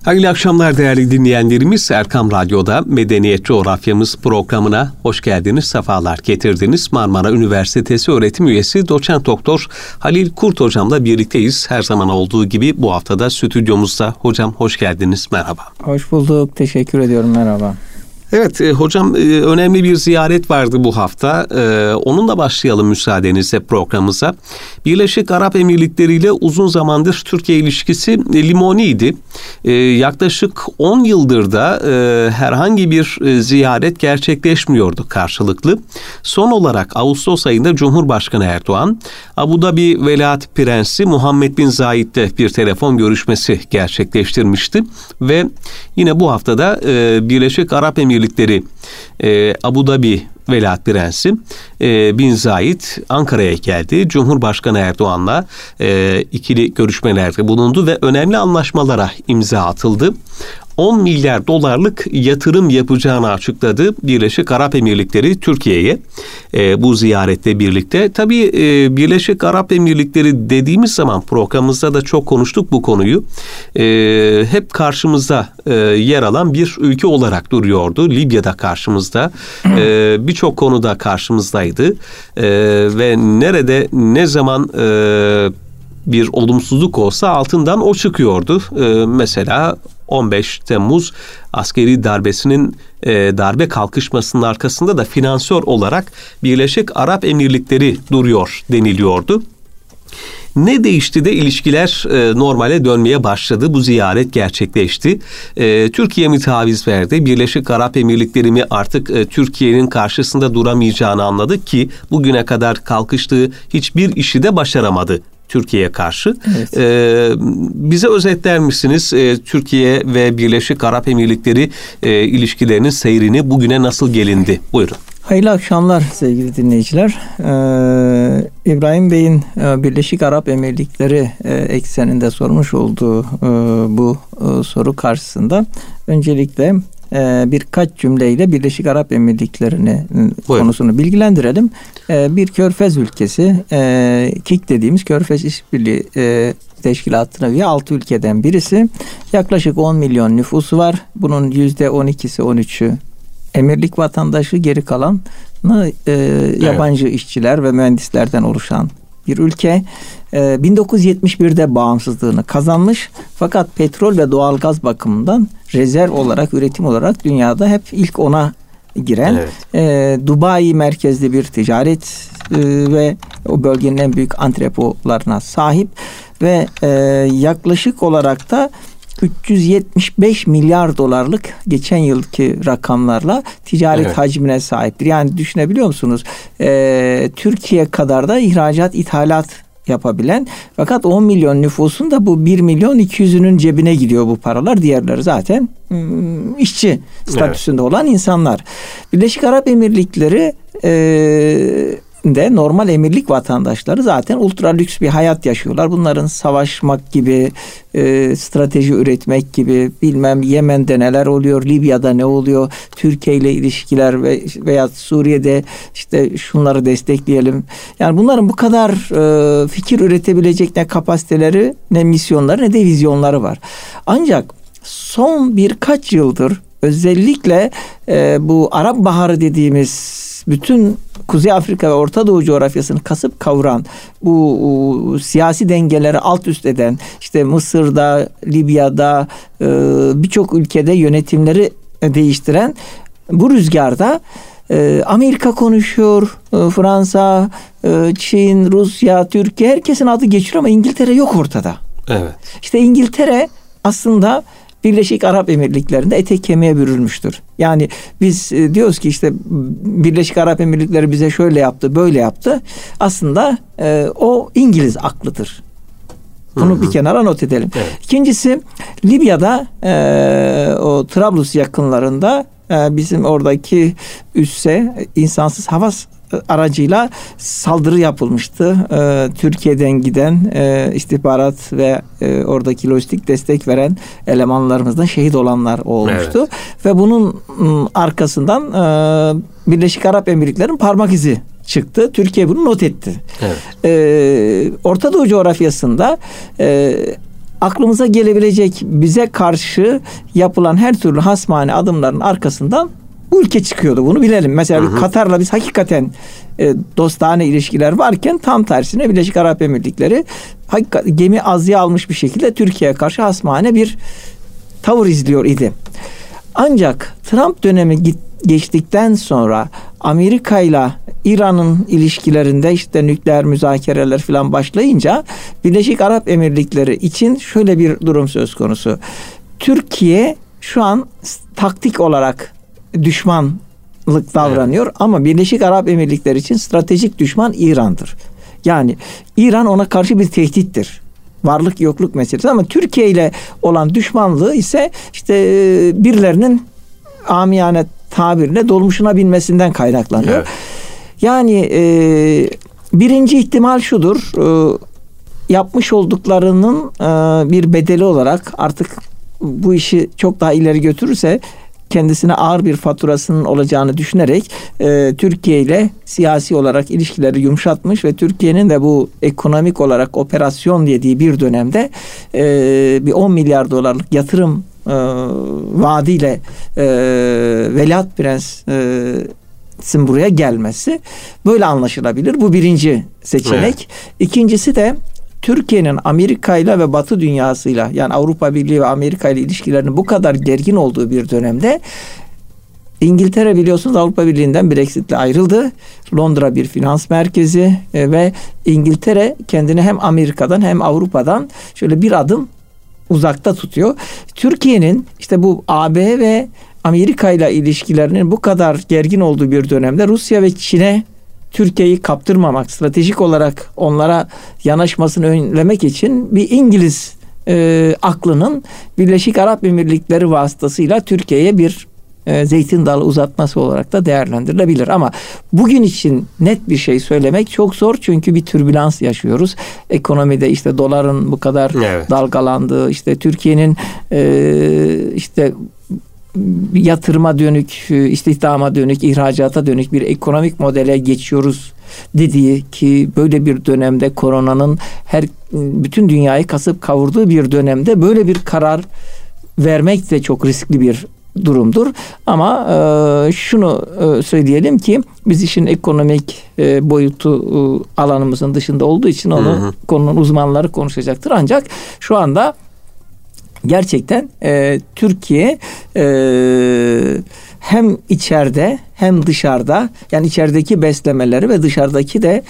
Hayırlı akşamlar değerli dinleyenlerimiz. Erkam Radyo'da Medeniyet Coğrafyamız programına hoş geldiniz, sefalar getirdiniz. Marmara Üniversitesi öğretim üyesi Doçent Doktor Halil Kurt Hocam'la birlikteyiz. Her zaman olduğu gibi bu haftada stüdyomuzda. Hocam hoş geldiniz, merhaba. Hoş bulduk, teşekkür ediyorum, merhaba. Evet hocam, önemli bir ziyaret vardı bu hafta. Onunla başlayalım müsaadenizle programımıza. Birleşik Arap Emirlikleri ile uzun zamandır Türkiye ilişkisi limoniydi. Yaklaşık 10 yıldır da herhangi bir ziyaret gerçekleşmiyordu karşılıklı. Son olarak Ağustos ayında Cumhurbaşkanı Erdoğan, Abu Dhabi Veliaht Prensi Muhammed bin Zayed'le bir telefon görüşmesi gerçekleştirmişti. Ve yine bu haftada Birleşik Arap Emirlikleri Abu Dhabi Veliaht Prensi bin Zayed Ankara'ya geldi. Cumhurbaşkanı Erdoğan'la ikili görüşmelerde bulundu ve önemli anlaşmalara imza atıldı. 10 milyar dolarlık yatırım yapacağını açıkladı Birleşik Arap Emirlikleri Türkiye'ye bu ziyaretle birlikte. Tabii Birleşik Arap Emirlikleri dediğimiz zaman programımızda da çok konuştuk bu konuyu. Hep karşımızda yer alan bir ülke olarak duruyordu. Libya'da karşımızda, birçok konuda karşımızdaydı ve nerede ne zaman bir olumsuzluk olsa altından o çıkıyordu. Mesela 15 Temmuz askeri darbesinin darbe kalkışmasının arkasında da finansör olarak Birleşik Arap Emirlikleri duruyor deniliyordu. Ne değişti de ilişkiler normale dönmeye başladı? Bu ziyaret gerçekleşti. Türkiye mi taviz verdi? Birleşik Arap Emirlikleri mi artık Türkiye'nin karşısında duramayacağını anladı ki bugüne kadar kalkıştığı hiçbir işi de başaramadı Türkiye'ye karşı. Evet. Bize özetler misiniz Türkiye ve Birleşik Arap Emirlikleri ilişkilerinin seyrini, bugüne nasıl gelindi? Buyurun. Hayırlı akşamlar sevgili dinleyiciler. İbrahim Bey'in Birleşik Arap Emirlikleri ekseninde sormuş olduğu bu soru karşısında öncelikle birkaç cümleyle Birleşik Arap Emirlikleri'ni konusunu bilgilendirelim. Bir körfez ülkesi, KİK dediğimiz Körfez İşbirliği Teşkilatı'na üye 6 ülkeden birisi. Yaklaşık 10 milyon nüfusu var. Bunun %12'si 13'ü emirlik vatandaşı, geri kalanı yabancı işçiler ve mühendislerden oluşan bir ülke. 1971'de bağımsızlığını kazanmış, fakat petrol ve doğalgaz bakımından rezerv olarak, üretim olarak dünyada hep ilk 10'a giren, Dubai merkezli bir ticaret ve o bölgenin en büyük antrepolarına sahip ve yaklaşık olarak da 375 milyar dolarlık geçen yılki rakamlarla ticaret hacmine sahiptir. Yani düşünebiliyor musunuz? Türkiye kadar da ihracat, ithalat yapabilen, fakat 10 milyon nüfusun da bu 1 milyon 200'ünün cebine gidiyor bu paralar. Diğerleri zaten işçi statüsünde olan insanlar. Birleşik Arap Emirlikleri de normal emirlik vatandaşları zaten ultra lüks bir hayat yaşıyorlar. Bunların savaşmak gibi, strateji üretmek gibi, bilmem Yemen'de neler oluyor, Libya'da ne oluyor, Türkiye ile ilişkiler veya Suriye'de işte şunları destekleyelim. Yani bunların bu kadar fikir üretebilecek ne kapasiteleri, ne misyonları, ne de vizyonları var. Ancak son birkaç yıldır özellikle bu Arap Baharı dediğimiz bütün Kuzey Afrika ve Orta Doğu coğrafyasını kasıp kavuran, bu siyasi dengeleri alt üst eden, işte Mısır'da, Libya'da, birçok ülkede yönetimleri değiştiren bu rüzgarda Amerika konuşuyor, Fransa, Çin, Rusya, Türkiye, herkesin adı geçiyor ama İngiltere yok ortada. Evet. İşte İngiltere aslında Birleşik Arap Emirlikleri'nde etek kemiğe bürülmüştür. Yani biz diyoruz ki işte Birleşik Arap Emirlikleri bize şöyle yaptı, böyle yaptı. Aslında o İngiliz aklıdır. Bunu bir kenara not edelim. Evet. İkincisi, Libya'da o Trablus yakınlarında bizim oradaki üsse insansız hava aracıyla saldırı yapılmıştı. Türkiye'den giden istihbarat ve oradaki lojistik destek veren elemanlarımızdan şehit olanlar olmuştu. Evet. Ve bunun arkasından Birleşik Arap Emirlikleri'nin parmak izi çıktı. Türkiye bunu not etti. Evet. Orta Doğu coğrafyasında aklımıza gelebilecek bize karşı yapılan her türlü hasmane adımların arkasından bu ülke çıkıyordu. Bunu bilelim. Mesela Katar'la biz hakikaten dostane ilişkiler varken tam tersine Birleşik Arap Emirlikleri gemi azıya almış bir şekilde Türkiye'ye karşı hasmane bir tavır izliyor idi. Ancak Trump dönemi geçtikten sonra Amerika ile İran'ın ilişkilerinde işte nükleer müzakereler falan başlayınca Birleşik Arap Emirlikleri için şöyle bir durum söz konusu. Türkiye şu an taktik olarak düşmanlık davranıyor ama Birleşik Arap Emirlikleri için stratejik düşman İran'dır. Yani İran ona karşı bir tehdittir. Varlık yokluk meselesi ama Türkiye ile olan düşmanlığı ise işte birilerinin amiyane tabirle dolmuşuna binmesinden kaynaklanıyor. Evet. Yani birinci ihtimal şudur. Yapmış olduklarının bir bedeli olarak artık bu işi çok daha ileri götürürse kendisine ağır bir faturasının olacağını düşünerek Türkiye ile siyasi olarak ilişkileri yumuşatmış ve Türkiye'nin de bu ekonomik olarak operasyon dediği bir dönemde bir 10 milyar dolarlık yatırım vaadiyle Veliaht Prens'in buraya gelmesi böyle anlaşılabilir. Bu birinci seçenek. Evet. İkincisi de Türkiye'nin Amerika ile ve Batı dünyasıyla yani Avrupa Birliği ve Amerika ile ilişkilerinin bu kadar gergin olduğu bir dönemde İngiltere biliyorsunuz Avrupa Birliği'nden Brexit'le ayrıldı. Londra bir finans merkezi ve İngiltere kendini hem Amerika'dan hem Avrupa'dan şöyle bir adım uzakta tutuyor. Türkiye'nin işte bu AB ve Amerika ile ilişkilerinin bu kadar gergin olduğu bir dönemde Rusya ve Çin'e Türkiye'yi kaptırmamak, stratejik olarak onlara yanaşmasını önlemek için bir İngiliz aklının Birleşik Arap Emirlikleri vasıtasıyla Türkiye'ye bir zeytin dalı uzatması olarak da değerlendirilebilir. Ama bugün için net bir şey söylemek çok zor çünkü bir türbülans yaşıyoruz. Ekonomide işte doların bu kadar dalgalandığı, işte Türkiye'nin işte yatırıma dönük, istihdama dönük, ihracata dönük bir ekonomik modele geçiyoruz dediği ki böyle bir dönemde koronanın bütün dünyayı kasıp kavurduğu bir dönemde böyle bir karar vermek de çok riskli bir durumdur. Ama şunu söyleyelim ki biz işin ekonomik boyutu alanımızın dışında olduğu için onu konunun uzmanları konuşacaktır. Ancak şu anda gerçekten Türkiye hem içeride hem dışarıda yani içerideki beslemeleri ve dışarıdaki de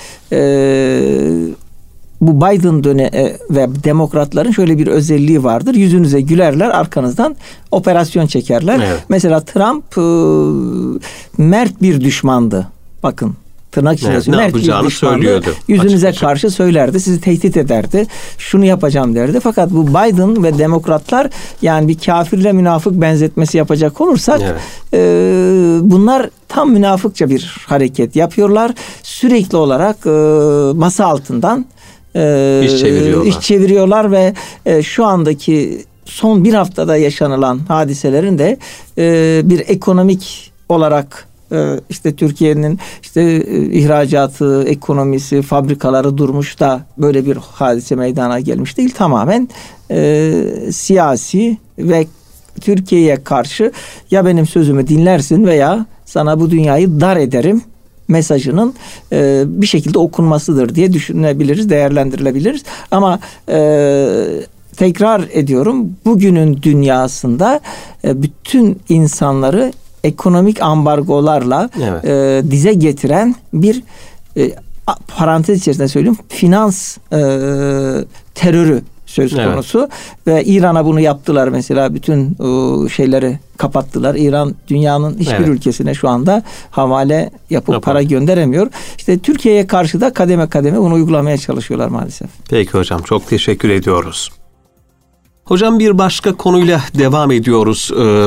bu Biden dönemi ve demokratların şöyle bir özelliği vardır. Yüzünüze gülerler, arkanızdan operasyon çekerler. Evet. Mesela Trump mert bir düşmandı. Bakın tırnak içinde ne yapacağını söylüyordu. Yüzünüze açıkça karşı söylerdi. Sizi tehdit ederdi. Şunu yapacağım derdi. Fakat bu Biden ve demokratlar yani bir kafirle münafık benzetmesi yapacak olursak bunlar tam münafıkça bir hareket yapıyorlar. Sürekli olarak masa altından iş çeviriyorlar ve şu andaki son bir haftada yaşanılan hadiselerin de bir ekonomik olarak işte Türkiye'nin işte ihracatı, ekonomisi, fabrikaları durmuş da böyle bir hadise meydana gelmiş değil. Tamamen siyasi ve Türkiye'ye karşı ya benim sözümü dinlersin veya sana bu dünyayı dar ederim mesajının bir şekilde okunmasıdır diye düşünebiliriz, değerlendirilebiliriz. Ama tekrar ediyorum bugünün dünyasında bütün insanları ekonomik ambargolarla dize getiren bir parantez içerisinde söyleyeyim finans terörü söz konusu ve İran'a bunu yaptılar mesela bütün şeyleri kapattılar. İran dünyanın hiçbir ülkesine şu anda havale yapıp para gönderemiyor. İşte Türkiye'ye karşı da kademe kademe bunu uygulamaya çalışıyorlar maalesef. Peki hocam çok teşekkür ediyoruz. Hocam bir başka konuyla devam ediyoruz.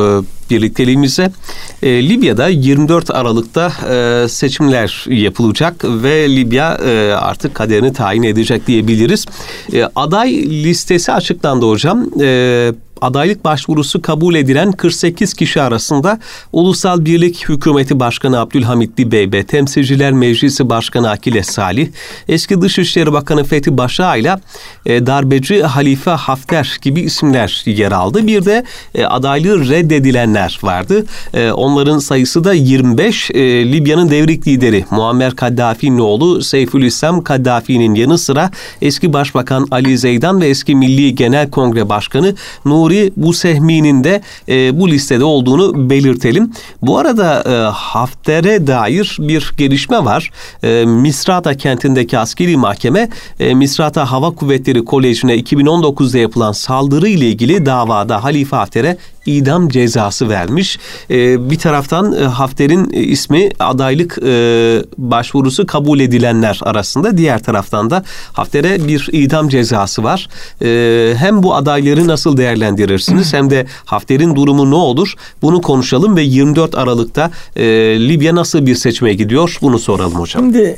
birlikteliğimize. Libya'da 24 Aralık'ta seçimler yapılacak ve Libya artık kaderini tayin edecek diyebiliriz. Aday listesi açıklandı hocam. Adaylık başvurusu kabul edilen 48 kişi arasında Ulusal Birlik Hükümeti Başkanı Abdülhamit Dibeybe, Temsilciler Meclisi Başkanı Akile Salih, eski Dışişleri Bakanı Fethi Başağ ile darbeci Halife Hafter gibi isimler yer aldı. Bir de adaylığı reddedilenler vardı. Onların sayısı da 25. Libya'nın devrik lideri Muammer Kaddafi'nin oğlu Seyfülislam Kaddafi'nin yanı sıra eski Başbakan Ali Zeydan ve eski Milli Genel Kongre Başkanı Nuri Busehmi'nin de bu listede olduğunu belirtelim. Bu arada Hafter'e dair bir gelişme var. Misrata kentindeki askeri mahkeme Misrata Hava Kuvvetleri Koleji'ne 2019'da yapılan saldırı ile ilgili davada Halife Hafter'e idam cezası vermiş. Bir taraftan Hafter'in ismi adaylık başvurusu kabul edilenler arasında. Diğer taraftan da Hafter'e bir idam cezası var. Hem bu adayları nasıl değerlendirirsiniz hem de Hafter'in durumu ne olur? Bunu konuşalım ve 24 Aralık'ta Libya nasıl bir seçime gidiyor? Bunu soralım hocam. Şimdi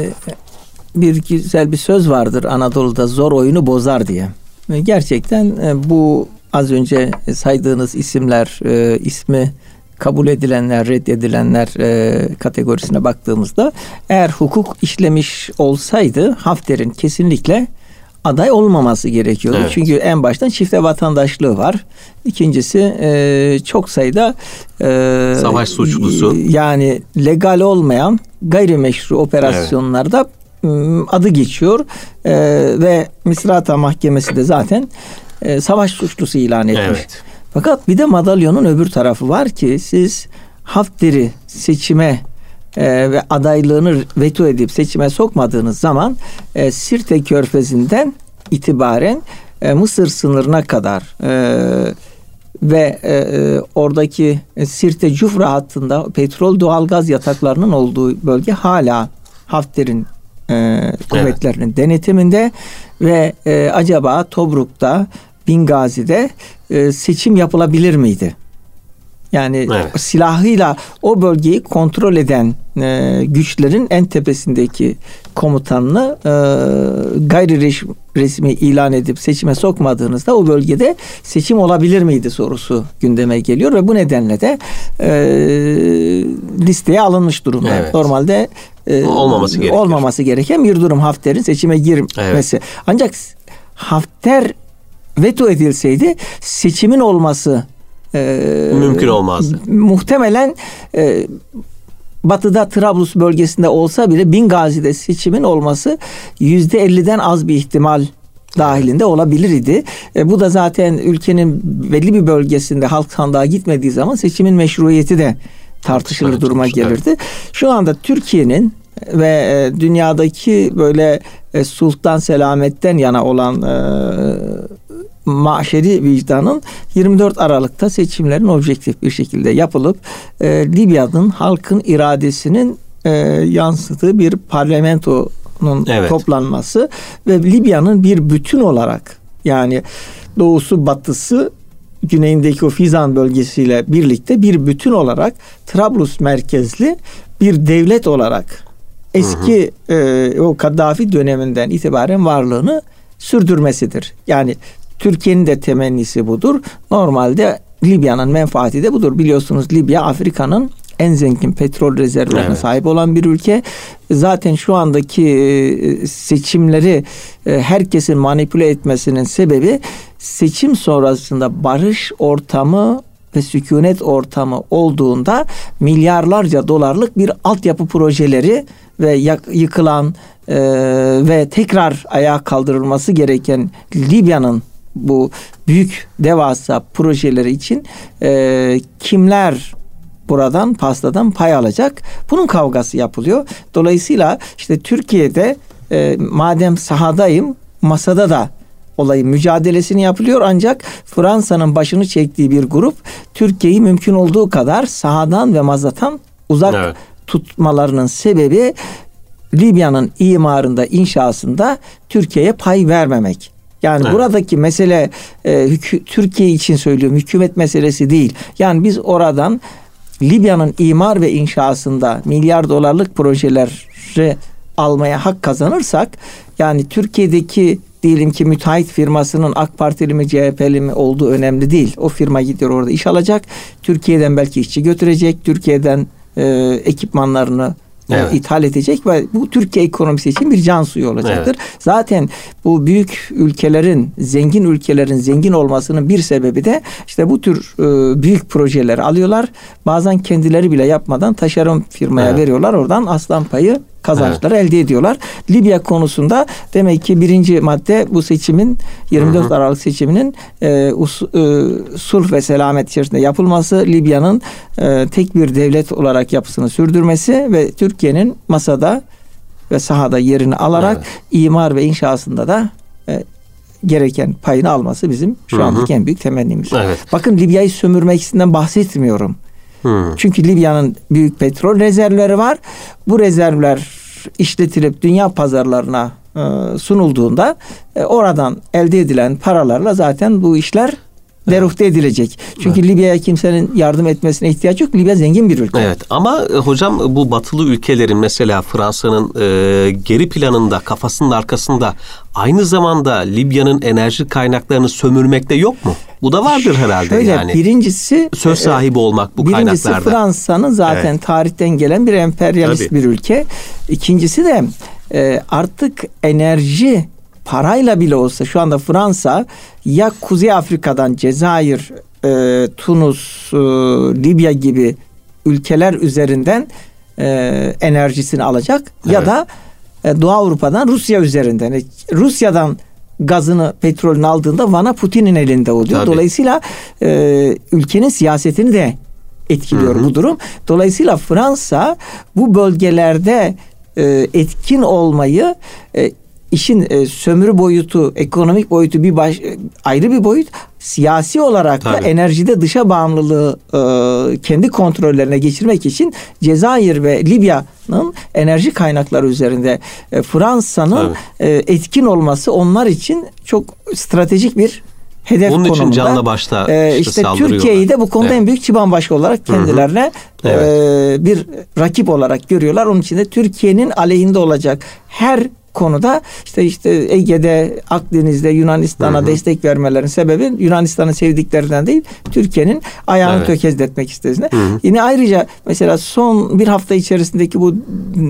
bir güzel bir söz vardır Anadolu'da, zor oyunu bozar diye. Gerçekten bu az önce saydığınız isimler, ismi kabul edilenler, reddedilenler kategorisine baktığımızda eğer hukuk işlemiş olsaydı Hafter'in kesinlikle aday olmaması gerekiyordu. Evet. Çünkü en baştan çifte vatandaşlığı var. İkincisi çok sayıda savaş suçlusu. Yani legal olmayan gayrimeşru operasyonlarda adı geçiyor. Ve Misrata Mahkemesi de zaten savaş suçlusu ilan etmiş. Evet. Fakat bir de madalyonun öbür tarafı var ki siz Hafter'i seçime ve adaylığını veto edip seçime sokmadığınız zaman Sirte Körfezi'nden itibaren Mısır sınırına kadar ve oradaki Sirte Cufra hattında petrol doğalgaz yataklarının olduğu bölge hala Hafter'in kuvvetlerinin denetiminde ve acaba Tobruk'ta, Bingazi'de seçim yapılabilir miydi? Yani silahıyla o bölgeyi kontrol eden güçlerin en tepesindeki komutanını gayri resmi ilan edip seçime sokmadığınızda o bölgede seçim olabilir miydi sorusu gündeme geliyor ve bu nedenle de listeye alınmış durumda. Evet. Normalde olmaması gereken bir durum Hafter'in seçime girmesi. Evet. Ancak Hafter veto edilseydi seçimin olması mümkün olmazdı. Muhtemelen batıda Trablus bölgesinde olsa bile Bingazi'de seçimin olması %50'den az bir ihtimal dahilinde olabilir idi. Bu da zaten ülkenin belli bir bölgesinde halk sandığa gitmediği zaman seçimin meşruiyeti de tartışılır duruma gelirdi. Evet. Şu anda Türkiye'nin ve dünyadaki böyle sultan selametten yana olan maşeri vicdanın 24 Aralık'ta seçimlerin objektif bir şekilde yapılıp Libya'nın halkın iradesinin yansıdığı bir parlamentonun toplanması ve Libya'nın bir bütün olarak yani doğusu batısı güneyindeki o Fizan bölgesiyle birlikte bir bütün olarak Trablus merkezli bir devlet olarak eski o Kaddafi döneminden itibaren varlığını sürdürmesidir. Yani Türkiye'nin de temennisi budur. Normalde Libya'nın menfaati de budur. Biliyorsunuz Libya Afrika'nın en zengin petrol rezervlerine sahip olan bir ülke. Zaten şu andaki seçimleri herkesin manipüle etmesinin sebebi seçim sonrasında barış ortamı ve sükunet ortamı olduğunda milyarlarca dolarlık bir altyapı projeleri ve yıkılan ve tekrar ayağa kaldırılması gereken Libya'nın bu büyük devasa projeleri için kimler buradan pastadan pay alacak? Bunun kavgası yapılıyor. Dolayısıyla işte Türkiye'de madem sahadayım masada da olayın mücadelesini yapılıyor ancak Fransa'nın başını çektiği bir grup Türkiye'yi mümkün olduğu kadar sahadan ve masadan uzak tutmalarının sebebi Libya'nın imarında, inşasında Türkiye'ye pay vermemek. Yani buradaki mesele Türkiye için söylüyorum, hükümet meselesi değil. Yani biz oradan Libya'nın imar ve inşasında milyar dolarlık projeleri almaya hak kazanırsak, yani Türkiye'deki diyelim ki müteahhit firmasının AK Partili mi CHP'li mi olduğu önemli değil. O firma gidiyor orada iş alacak. Türkiye'den belki işçi götürecek. Türkiye'den ekipmanlarını ithal edecek ve bu Türkiye ekonomisi için bir can suyu olacaktır. Evet. Zaten bu büyük ülkelerin, zengin ülkelerin zengin olmasının bir sebebi de işte bu tür büyük projeleri alıyorlar. Bazen kendileri bile yapmadan taşeron firmaya veriyorlar. Oradan aslan payı kazançları elde ediyorlar. Libya konusunda demek ki birinci madde bu seçimin 24 Aralık seçiminin sulh ve selamet içerisinde yapılması, Libya'nın tek bir devlet olarak yapısını sürdürmesi ve Türkiye'nin masada ve sahada yerini alarak imar ve inşasında da gereken payını alması bizim şu andaki en büyük temennimiz. Evet. Bakın Libya'yı sömürmesinden bahsetmiyorum. Çünkü Libya'nın büyük petrol rezervleri var. Bu rezervler işletilip dünya pazarlarına sunulduğunda oradan elde edilen paralarla zaten bu işler derufte edilecek. Çünkü Libya'ya kimsenin yardım etmesine ihtiyaç yok. Libya zengin bir ülke. Evet, ama hocam bu batılı ülkelerin, mesela Fransa'nın geri planında, kafasının arkasında aynı zamanda Libya'nın enerji kaynaklarını sömürmekte yok mu? Bu da vardır herhalde. Şöyle, yani. Birincisi söz sahibi olmak bu kaynaklarda. Birincisi Fransa'nın zaten tarihten gelen bir emperyalist bir ülke. İkincisi de artık enerji parayla bile olsa şu anda Fransa ya Kuzey Afrika'dan Cezayir, Tunus, Libya gibi ülkeler üzerinden enerjisini alacak ya da Doğu Avrupa'dan Rusya üzerinden. Rusya'dan gazını, petrolünü aldığında vana Putin'in elinde oluyor. Tabii. Dolayısıyla ülkenin siyasetini de etkiliyor bu durum. Dolayısıyla Fransa bu bölgelerde etkin olmayı, işin sömürü boyutu, ekonomik boyutu ayrı bir boyut. Siyasi olarak da enerjide dışa bağımlılığı kendi kontrollerine geçirmek için Cezayir ve Libya'nın enerji kaynakları üzerinde Fransa'nın etkin olması onlar için çok stratejik bir hedef konumunda. Bunun için canla başla işte Türkiye'yi de bu konuda en büyük çıbanbaşı olarak kendilerine bir rakip olarak görüyorlar. Onun için de Türkiye'nin aleyhinde olacak her konuda işte Ege'de, Akdeniz'de Yunanistan'a destek vermelerin sebebi Yunanistan'ı sevdiklerinden değil, Türkiye'nin ayağını tökezletmek istediğine. Yine ayrıca mesela son bir hafta içerisindeki bu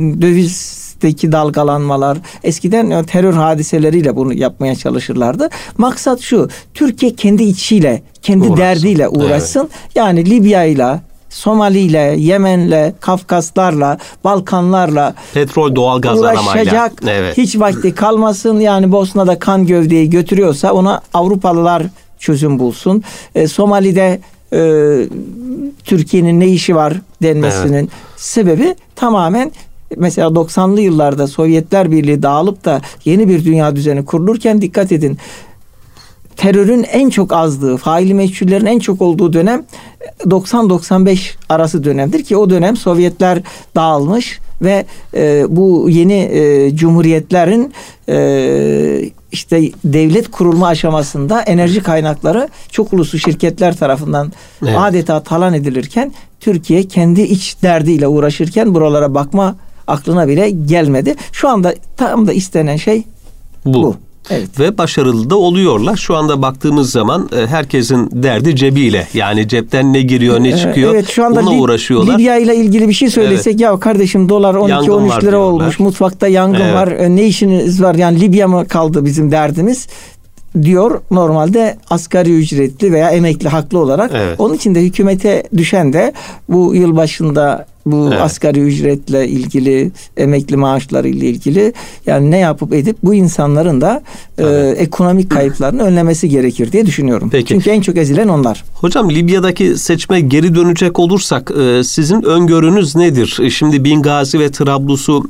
dövizdeki dalgalanmalar, eskiden terör hadiseleriyle bunu yapmaya çalışırlardı. Maksat şu: Türkiye kendi içiyle, kendi derdiyle uğraşsın. Yani Libya'yla, Somali'yle, Yemen'le, Kafkaslarla, Balkanlarla petrol, doğalgaz uğraşacak. Hiç vakti kalmasın. Yani Bosna'da kan gövdeyi götürüyorsa ona Avrupalılar çözüm bulsun. Somali'de Türkiye'nin ne işi var denmesinin sebebi tamamen mesela 90'lı yıllarda Sovyetler Birliği dağılıp da yeni bir dünya düzeni kurulurken, dikkat edin, terörün en çok azdığı, faili meçhullerin en çok olduğu dönem 90-95 arası dönemdir ki o dönem Sovyetler dağılmış ve bu yeni cumhuriyetlerin işte devlet kurulma aşamasında enerji kaynakları çok uluslu şirketler tarafından adeta talan edilirken, Türkiye kendi iç derdiyle uğraşırken buralara bakma aklına bile gelmedi. Şu anda tam da istenen şey bu. Evet. Ve başarılı da oluyorlar. Şu anda baktığımız zaman herkesin derdi cebiyle. Yani cepten ne giriyor ne çıkıyor. Evet, şu anda bununla uğraşıyorlar. Libya ile ilgili bir şey söylesek, ya kardeşim dolar 12-13 lira olmuş. Mutfakta yangın var. Ne işiniz var? Yani Libya mı kaldı bizim derdimiz? Diyor normalde asgari ücretli veya emekli haklı olarak. Onun için de hükümete düşen de bu yıl başında bu asgari ücretle ilgili, emekli maaşları ile ilgili, yani ne yapıp edip bu insanların da ekonomik kayıplarını önlemesi gerekir diye düşünüyorum. Peki. Çünkü en çok ezilen onlar. Hocam, Libya'daki seçime geri dönecek olursak sizin öngörünüz nedir? Şimdi Bingazi ve Trablus'u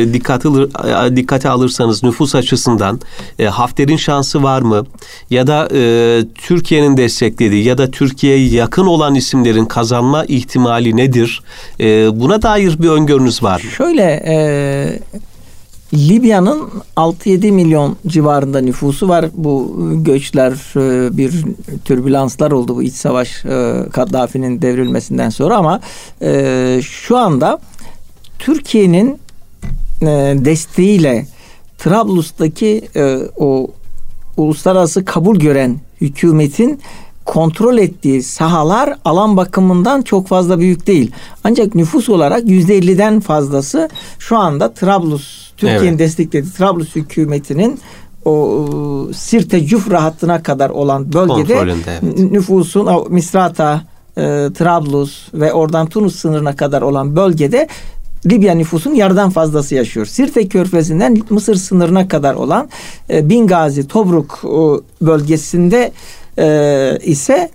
dikkate alırsanız nüfus açısından Hafter'in şansı var mı? Ya da Türkiye'nin desteklediği ya da Türkiye'ye yakın olan isimlerin kazanma ihtimali nedir? Buna dair bir öngörünüz var mı? Şöyle, Libya'nın 6-7 milyon civarında nüfusu var. Bu göçler, bir türbülanslar oldu bu iç savaş, Kaddafi'nin devrilmesinden sonra, ama şu anda Türkiye'nin desteğiyle Trablus'taki o uluslararası kabul gören hükümetin kontrol ettiği sahalar alan bakımından çok fazla büyük değil. Ancak nüfus olarak %50'den fazlası şu anda Trablus, Türkiye'nin desteklediği Trablus hükümetinin o Sirte Cufra hattına kadar olan bölgede nüfusun, Misrata, Trablus ve oradan Tunus sınırına kadar olan bölgede Libya nüfusunun yarıdan fazlası yaşıyor. Sirte Körfezi'nden Mısır sınırına kadar olan Bingazi, Tobruk bölgesinde ise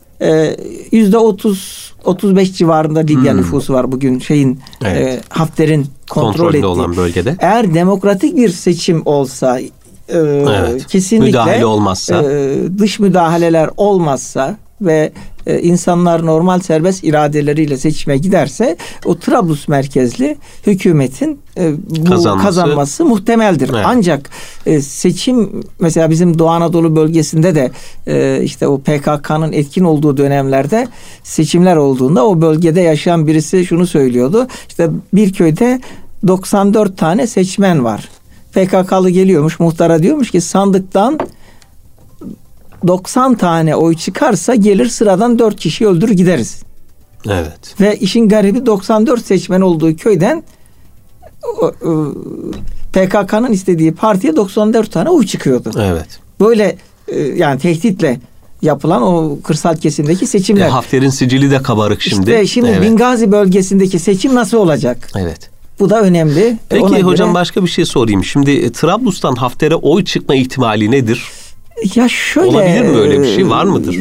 %30-35 civarında Libya nüfusu var bugün Hafter'in kontrol ettiği olan bölgede. Eğer demokratik bir seçim olsa, kesinlikle müdahale olmazsa, dış müdahaleler olmazsa ve insanlar normal serbest iradeleriyle seçime giderse, o Trablus merkezli hükümetin kazanması muhtemeldir. Evet. Ancak seçim, mesela bizim Doğu Anadolu bölgesinde de işte o PKK'nın etkin olduğu dönemlerde seçimler olduğunda o bölgede yaşayan birisi şunu söylüyordu. İşte bir köyde 94 tane seçmen var. PKK'lı geliyormuş, muhtara diyormuş ki sandıktan 90 tane oy çıkarsa gelir sıradan 4 kişi öldürür gideriz. Evet. Ve işin garibi 94 seçmen olduğu köyden PKK'nın istediği partiye 94 tane oy çıkıyordu. Evet. Böyle yani tehditle yapılan o kırsal kesimdeki seçimler. Hafter'in sicili de kabarık şimdi. İşte şimdi Bingazi bölgesindeki seçim nasıl olacak? Evet. Bu da önemli. Peki hocam, başka bir şey sorayım. Şimdi Trablus'tan Hafter'e oy çıkma ihtimali nedir? Ya şöyle, olabilir mi, böyle bir şey var mıdır?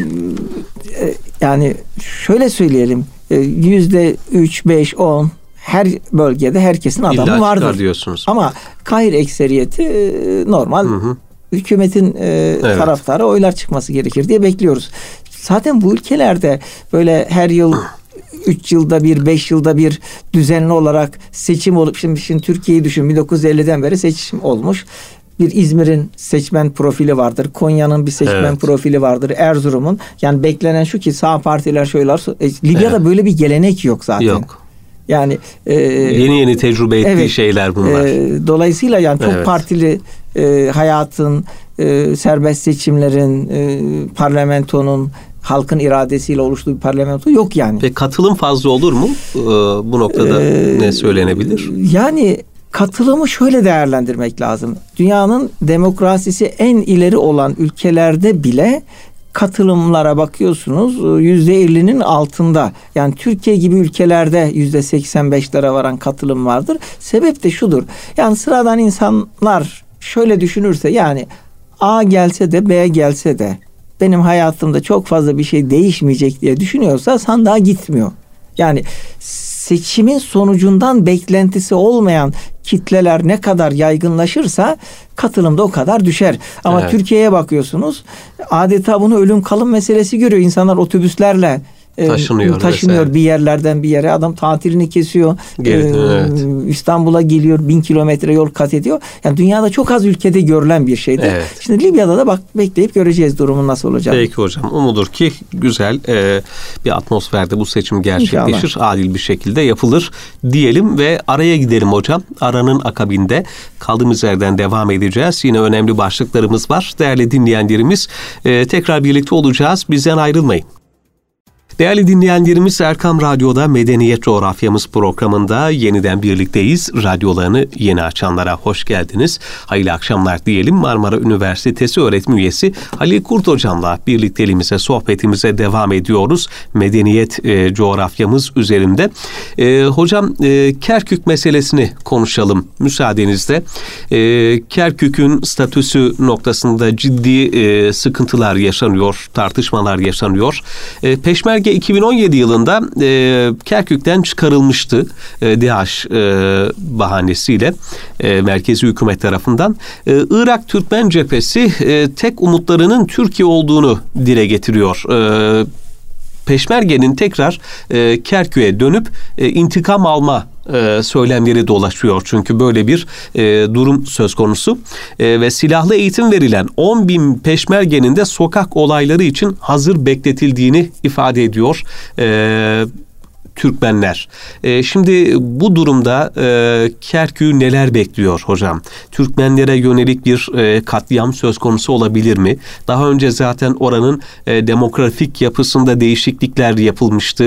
Yani şöyle söyleyelim, %3, 5, 10 her bölgede herkesin adamı İlla vardır diyorsunuz. Ama Kahir ekseriyeti normal hükümetin taraftarı oylar çıkması gerekir diye bekliyoruz. Zaten bu ülkelerde böyle her yıl 3 yılda bir, 5 yılda bir düzenli olarak seçim olup, şimdi Türkiye'yi düşün, 1950'den beri seçim olmuş. Bir İzmir'in seçmen profili vardır. Konya'nın bir seçmen profili vardır. Erzurum'un. Yani beklenen şu ki sağ partiler şöyler. Libya'da böyle bir gelenek yok zaten. Yok. Yani yeni tecrübe ettiği şeyler bunlar. Dolayısıyla yani çok partili hayatın, serbest seçimlerin, parlamentonun, halkın iradesiyle oluştuğu bir parlamento yok yani. Ve katılım fazla olur mu? Bu noktada ne söylenebilir? Yani katılımı şöyle değerlendirmek lazım. Dünyanın demokrasisi en ileri olan ülkelerde bile katılımlara bakıyorsunuz %50'nin altında. Yani Türkiye gibi ülkelerde %85'lere varan katılım vardır. Sebep de şudur. Yani sıradan insanlar şöyle düşünürse, yani A gelse de B gelse de benim hayatımda çok fazla bir şey değişmeyecek diye düşünüyorsa sandığa gitmiyor. Yani seçimin sonucundan beklentisi olmayan kitleler ne kadar yaygınlaşırsa katılım da o kadar düşer. Ama Türkiye'ye bakıyorsunuz, adeta bunu ölüm kalım meselesi görüyor. İnsanlar otobüslerle taşınıyor bir yerlerden bir yere. Adam tatilini kesiyor. İstanbul'a geliyor. 1000 kilometre yol kat ediyor. Yani dünyada çok az ülkede görülen bir şeydir. Evet. Şimdi Libya'da da bekleyip göreceğiz durumun nasıl olacak. Peki hocam. Umudur ki güzel bir atmosferde bu seçim gerçekleşir. İnşallah. Adil bir şekilde yapılır diyelim ve araya gidelim hocam. Aranın akabinde kaldığımız yerden devam edeceğiz. Yine önemli başlıklarımız var. Değerli dinleyenlerimiz, tekrar birlikte olacağız. Bizden ayrılmayın. Değerli dinleyenlerimiz, Erkam Radyo'da Medeniyet Coğrafyamız programında yeniden birlikteyiz. Radyolarını yeni açanlara hoş geldiniz. Hayırlı akşamlar diyelim. Marmara Üniversitesi öğretim üyesi Halil Kurt hocamla birlikteliğimize, sohbetimize devam ediyoruz. Medeniyet coğrafyamız üzerinde. Hocam, Kerkük meselesini konuşalım müsaadenizle. Kerkük'ün statüsü noktasında ciddi sıkıntılar yaşanıyor, tartışmalar yaşanıyor. Peşmerge 2017 yılında Kerkük'ten çıkarılmıştı DAEŞ bahanesiyle merkezi hükümet tarafından. Irak Türkmen cephesi tek umutlarının Türkiye olduğunu dile getiriyor. Peşmerge'nin tekrar Kerkük'e dönüp intikam alma söylemleri dolaşıyor. Çünkü böyle bir durum söz konusu. Ve silahlı eğitim verilen 10.000 peşmergenin de sokak olayları için hazır bekletildiğini ifade ediyor Türkmenler. Şimdi bu durumda Kerkük'ü neler bekliyor hocam? Türkmenlere yönelik bir katliam söz konusu olabilir mi? Daha önce zaten oranın demografik yapısında değişiklikler yapılmıştı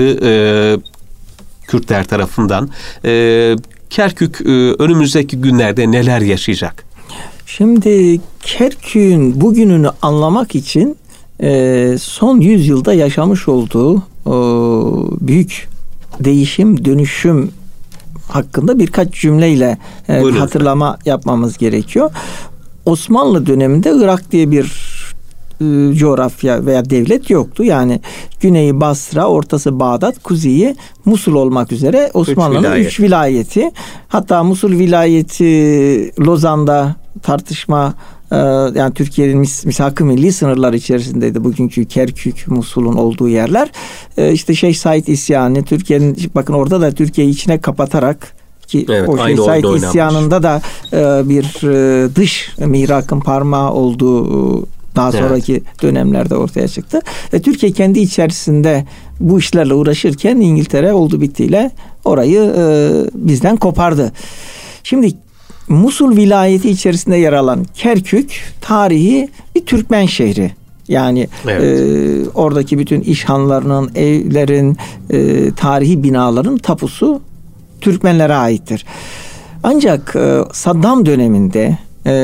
Kürtler tarafından. Kerkük önümüzdeki günlerde neler yaşayacak? Şimdi Kerkük'ün bugününü anlamak için son 100 yılda yaşamış olduğu büyük değişim, dönüşüm hakkında birkaç cümleyle hatırlama yapmamız gerekiyor. Osmanlı döneminde Irak diye bir coğrafya veya devlet yoktu. Yani güneyi Basra, ortası Bağdat, kuzeyi Musul olmak üzere Osmanlı'nın 3 vilayeti. Hatta Musul vilayeti Lozan'da tartışma, yani Türkiye'nin misak-ı milli sınırlar içerisindeydi. Bugünkü Kerkük, Musul'un olduğu yerler. İşte Şeyh Said isyanı, Türkiye'nin, bakın orada da Türkiye'yi içine kapatarak, ki evet, o Şeyh Said isyanında da bir dış mihrakın parmağı olduğu daha sonraki dönemlerde ortaya çıktı. Ve Türkiye kendi içerisinde bu işlerle uğraşırken İngiltere oldu bittiyle orayı bizden kopardı. Şimdi Musul vilayeti içerisinde yer alan Kerkük tarihi bir Türkmen şehri. Yani oradaki bütün işhanlarının, evlerin, tarihi binaların tapusu Türkmenlere aittir. Ancak Saddam döneminde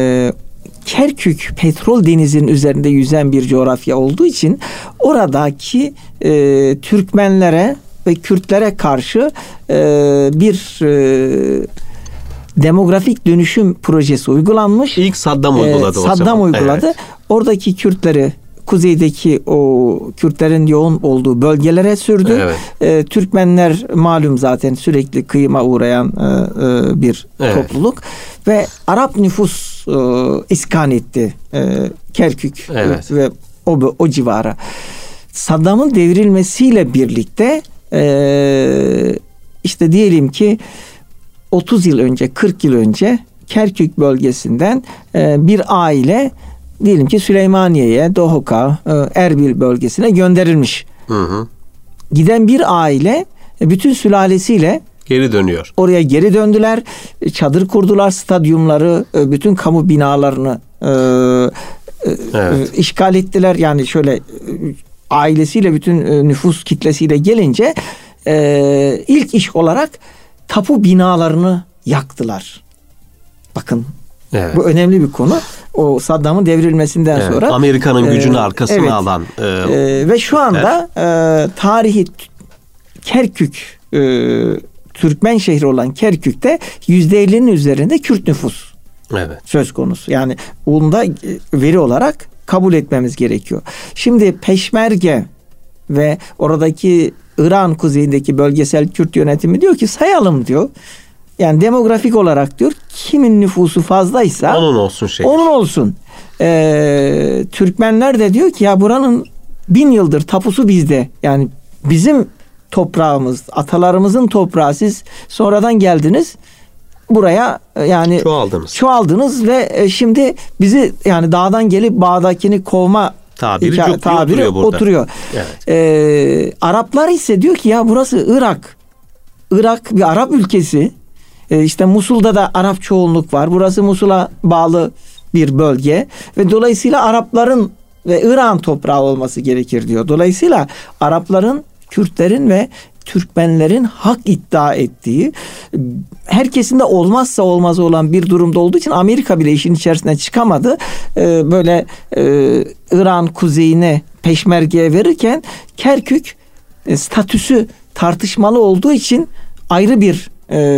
Kerkük petrol denizinin üzerinde yüzen bir coğrafya olduğu için oradaki Türkmenlere ve Kürtlere karşı bir demografik dönüşüm projesi uygulanmış. İlk Saddam uyguladı. Saddam uyguladı. Evet. Oradaki Kürtleri kuzeydeki o Kürtlerin yoğun olduğu bölgelere sürdü. Evet. Türkmenler malum zaten sürekli kıyıma uğrayan bir topluluk ve Arap nüfus iskan etti Kerkük ve o civara. Saddam'ın devrilmesiyle birlikte işte diyelim ki 30 yıl önce, 40 yıl önce Kerkük bölgesinden bir aile diyelim ki Süleymaniye'ye, Doğuka, Erbil bölgesine gönderilmiş. Hı. Giden bir aile bütün sülalesiyle geri dönüyor. Oraya geri döndüler. Çadır kurdular, stadyumları, bütün kamu binalarını işgal ettiler. Yani şöyle ailesiyle, bütün nüfus kitlesiyle gelince ilk iş olarak tapu binalarını yaktılar. Bakın. Evet. Bu önemli bir konu. O Saddam'ın devrilmesinden sonra Amerika'nın gücünü arkasına alan ve şu anda tarihi Kerkük Türkmen şehri olan Kerkük'te %50'nin üzerinde Kürt nüfus söz konusu. Yani bunu da veri olarak kabul etmemiz gerekiyor. Şimdi Peşmerge ve oradaki İran kuzeyindeki bölgesel Kürt yönetimi diyor ki sayalım diyor. Yani demografik olarak diyor kimin nüfusu fazlaysa onun olsun şehir. Onun olsun. Türkmenler de diyor ki ya buranın 1000 yıldır tapusu bizde. Yani bizim toprağımız, atalarımızın toprağı, siz sonradan geldiniz. Buraya yani çoğaldınız ve şimdi bizi yani dağdan gelip bağdakini kovma tabiri oturuyor. Evet. Araplar ise diyor ki ya burası Irak. Irak bir Arap ülkesi. İşte Musul'da da Arap çoğunluk var. Burası Musul'a bağlı bir bölge ve dolayısıyla Arapların ve İran toprağı olması gerekir diyor. Dolayısıyla Arapların, Kürtlerin ve Türkmenlerin hak iddia ettiği, herkesin de olmazsa olmazı olan bir durumda olduğu için Amerika bile işin içerisinden çıkamadı. Böyle İran kuzeyine Peşmerge'ye verirken Kerkük statüsü tartışmalı olduğu için ayrı bir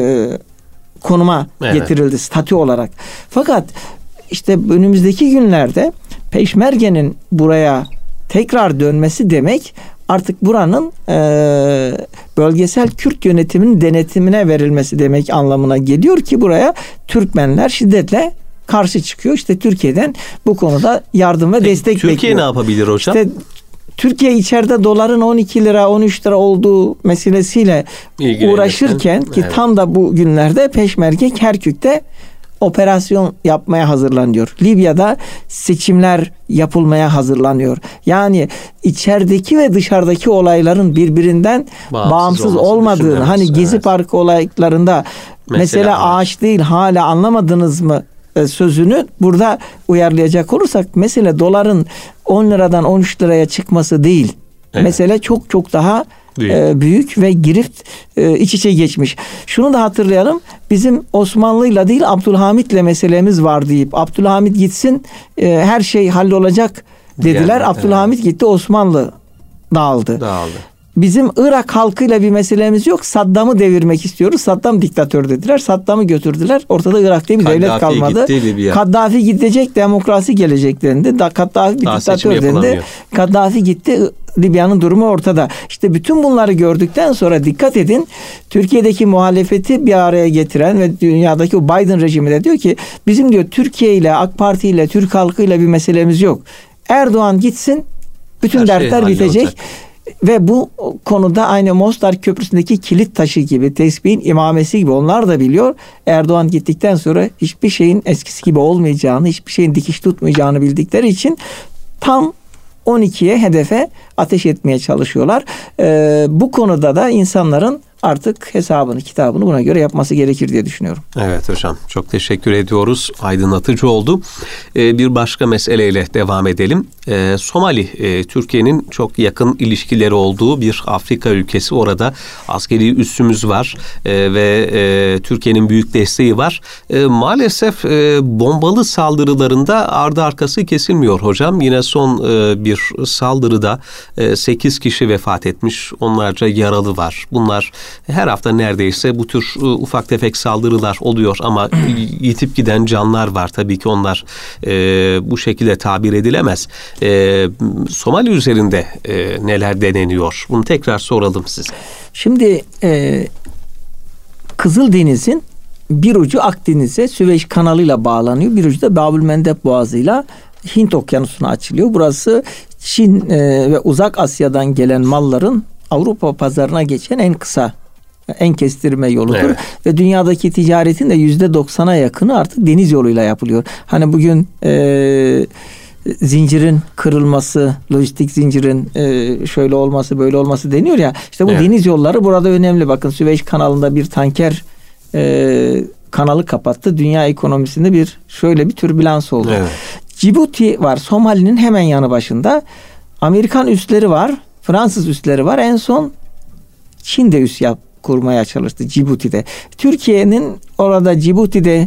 konuma getirildi statü olarak. Fakat işte önümüzdeki günlerde Peşmerge'nin buraya tekrar dönmesi demek artık buranın bölgesel Kürt yönetiminin denetimine verilmesi demek anlamına geliyor ki buraya Türkmenler şiddetle karşı çıkıyor. İşte Türkiye'den bu konuda yardım ve destek bekliyor. Türkiye ne yapabilir hocam? İşte Türkiye içeride doların 12 lira 13 lira olduğu meselesiyle uğraşırken ki tam da bu günlerde Peşmerge Kerkük'te operasyon yapmaya hazırlanıyor. Libya'da seçimler yapılmaya hazırlanıyor. Yani içerideki ve dışarıdaki olayların birbirinden bağımsız olmadığını, hani Gezi Parkı olaylarında mesela ağaç değil hala anlamadınız mı sözünü burada uyarlayacak olursak mesele doların 10 liradan 13 liraya çıkması değil. Evet. Mesele çok çok daha büyük ve girift iç içe geçmiş. Şunu da hatırlayalım. Bizim Osmanlı'yla değil Abdülhamit'le meselemiz var deyip Abdülhamit gitsin her şey hallolacak dediler. Yani, Abdülhamit gitti, Osmanlı dağıldı. Bizim Irak halkıyla bir meselemiz yok. Saddam'ı devirmek istiyoruz. Saddam diktatör dediler. Saddam'ı götürdüler. Ortada Irak diye bir devlet kalmadı. Kaddafi gidecek, demokrasi gelecek dendi. Kaddafi bir diktatör dendi. Kaddafi gitti. Libya'nın durumu ortada. İşte bütün bunları gördükten sonra dikkat edin. Türkiye'deki muhalefeti bir araya getiren ve dünyadaki o Biden rejimi de diyor ki bizim diyor Türkiye ile AK Parti ile Türk halkıyla bir meselemiz yok. Erdoğan gitsin, bütün her dertler bitecek. Ve bu konuda aynı Mostar Köprüsü'ndeki kilit taşı gibi, tesbihin imamesi gibi onlar da biliyor. Erdoğan gittikten sonra hiçbir şeyin eskisi gibi olmayacağını, hiçbir şeyin dikiş tutmayacağını bildikleri için tam 12'ye hedefe ateş etmeye çalışıyorlar. Bu konuda da insanların artık hesabını, kitabını buna göre yapması gerekir diye düşünüyorum. Evet hocam, çok teşekkür ediyoruz. Aydınlatıcı oldu. Bir başka meseleyle devam edelim. Somali, Türkiye'nin çok yakın ilişkileri olduğu bir Afrika ülkesi. Orada askeri üssümüz var ve Türkiye'nin büyük desteği var. Maalesef bombalı saldırılarında ardı arkası kesilmiyor hocam. Yine son bir saldırıda 8 kişi vefat etmiş, onlarca yaralı var. Bunlar her hafta neredeyse bu tür ufak tefek saldırılar oluyor ama yitip giden canlar var. Tabii ki onlar bu şekilde tabir edilemez. Somali üzerinde neler deneniyor? Bunu tekrar soralım size. Şimdi Kızıldeniz'in bir ucu Akdeniz'e Süveyş kanalıyla bağlanıyor. Bir ucu da Babülmendeb Boğazı'yla Hint Okyanusu'na açılıyor. Burası Çin ve Uzak Asya'dan gelen malların Avrupa pazarına geçen en kısa, en kestirme yoludur. Evet. Ve dünyadaki ticaretin de %90'a yakını artık deniz yoluyla yapılıyor. Hani bugün zincirin kırılması, lojistik zincirin şöyle olması, böyle olması deniyor ya. İşte bu deniz yolları burada önemli. Bakın Süveyş kanalında bir tanker kanalı kapattı. Dünya ekonomisinde şöyle bir türbülans oldu. Evet. Cibuti var. Somali'nin hemen yanı başında. Amerikan üsleri var. Fransız üsleri var. En son Çin de üs kurmaya çalıştı Cibuti'de. Türkiye'nin orada Cibuti'de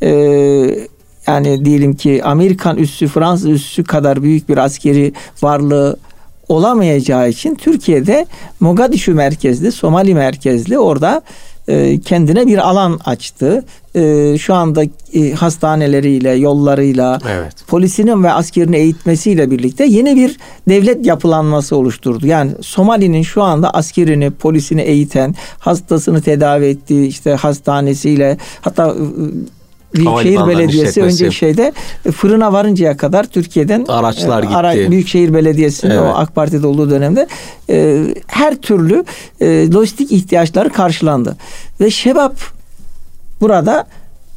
yani diyelim ki Amerikan üssü, Fransız üssü kadar büyük bir askeri varlığı olamayacağı için Türkiye'de Mogadishu merkezli, Somali merkezli orada kendine bir alan açtı. Şu anda hastaneleriyle, yollarıyla, polisinin ve askerini eğitmesiyle birlikte yeni bir devlet yapılanması oluşturdu. Yani Somali'nin şu anda askerini, polisini eğiten, hastasını tedavi ettiği işte hastanesiyle, hatta Büyükşehir Belediyesi önce fırına varıncaya kadar Türkiye'den araçlar gitti. Büyükşehir Belediyesi'nin o AK Parti'de olduğu dönemde her türlü lojistik ihtiyaçları karşılandı. Ve Şebap burada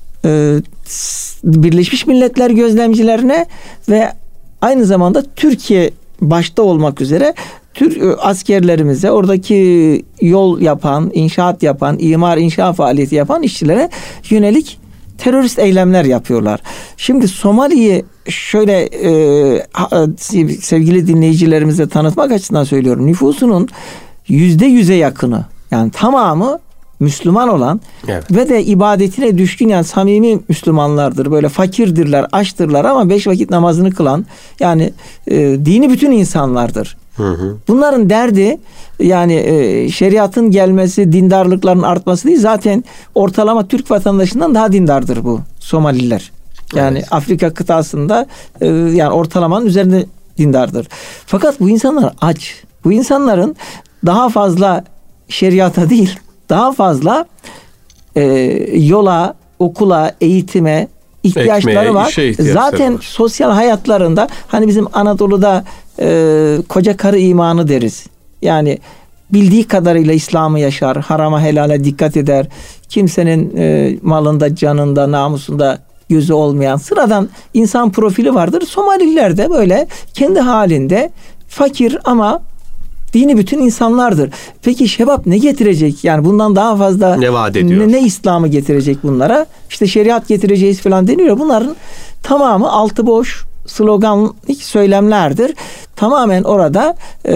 Birleşmiş Milletler gözlemcilerine ve aynı zamanda Türkiye başta olmak üzere askerlerimize, oradaki yol yapan, inşaat yapan, imar inşaat faaliyeti yapan işçilere yönelik terörist eylemler yapıyorlar. Şimdi Somali'yi şöyle sevgili dinleyicilerimize tanıtmak açısından söylüyorum. Nüfusunun %100'e yakını, yani tamamı Müslüman olan ve de ibadetine düşkün, yani samimi Müslümanlardır. Böyle fakirdirler, açtırlar ama 5 vakit namazını kılan, yani dini bütün insanlardır. Bunların derdi yani şeriatın gelmesi, dindarlıkların artması değil. Zaten ortalama Türk vatandaşından daha dindardır bu Somaliler. Yani Afrika kıtasında yani ortalamanın üzerinde dindardır. Fakat bu insanlar aç. Bu insanların daha fazla şeriata değil, daha fazla yola, okula, eğitime ihtiyaçları Ekmeğe, var. Zaten var. sosyal hayatlarında hani bizim Anadolu'da koca karı imanı deriz. Yani bildiği kadarıyla İslam'ı yaşar, harama helale dikkat eder. Kimsenin malında, canında, namusunda gözü olmayan sıradan insan profili vardır. Somaliler de böyle kendi halinde fakir ama dini bütün insanlardır. Peki şebap ne getirecek? Yani bundan daha fazla ne vaat ediyor? Ne İslam'ı getirecek bunlara? İşte şeriat getireceğiz falan deniyor. Bunların tamamı altı boş sloganlık söylemlerdir. Tamamen orada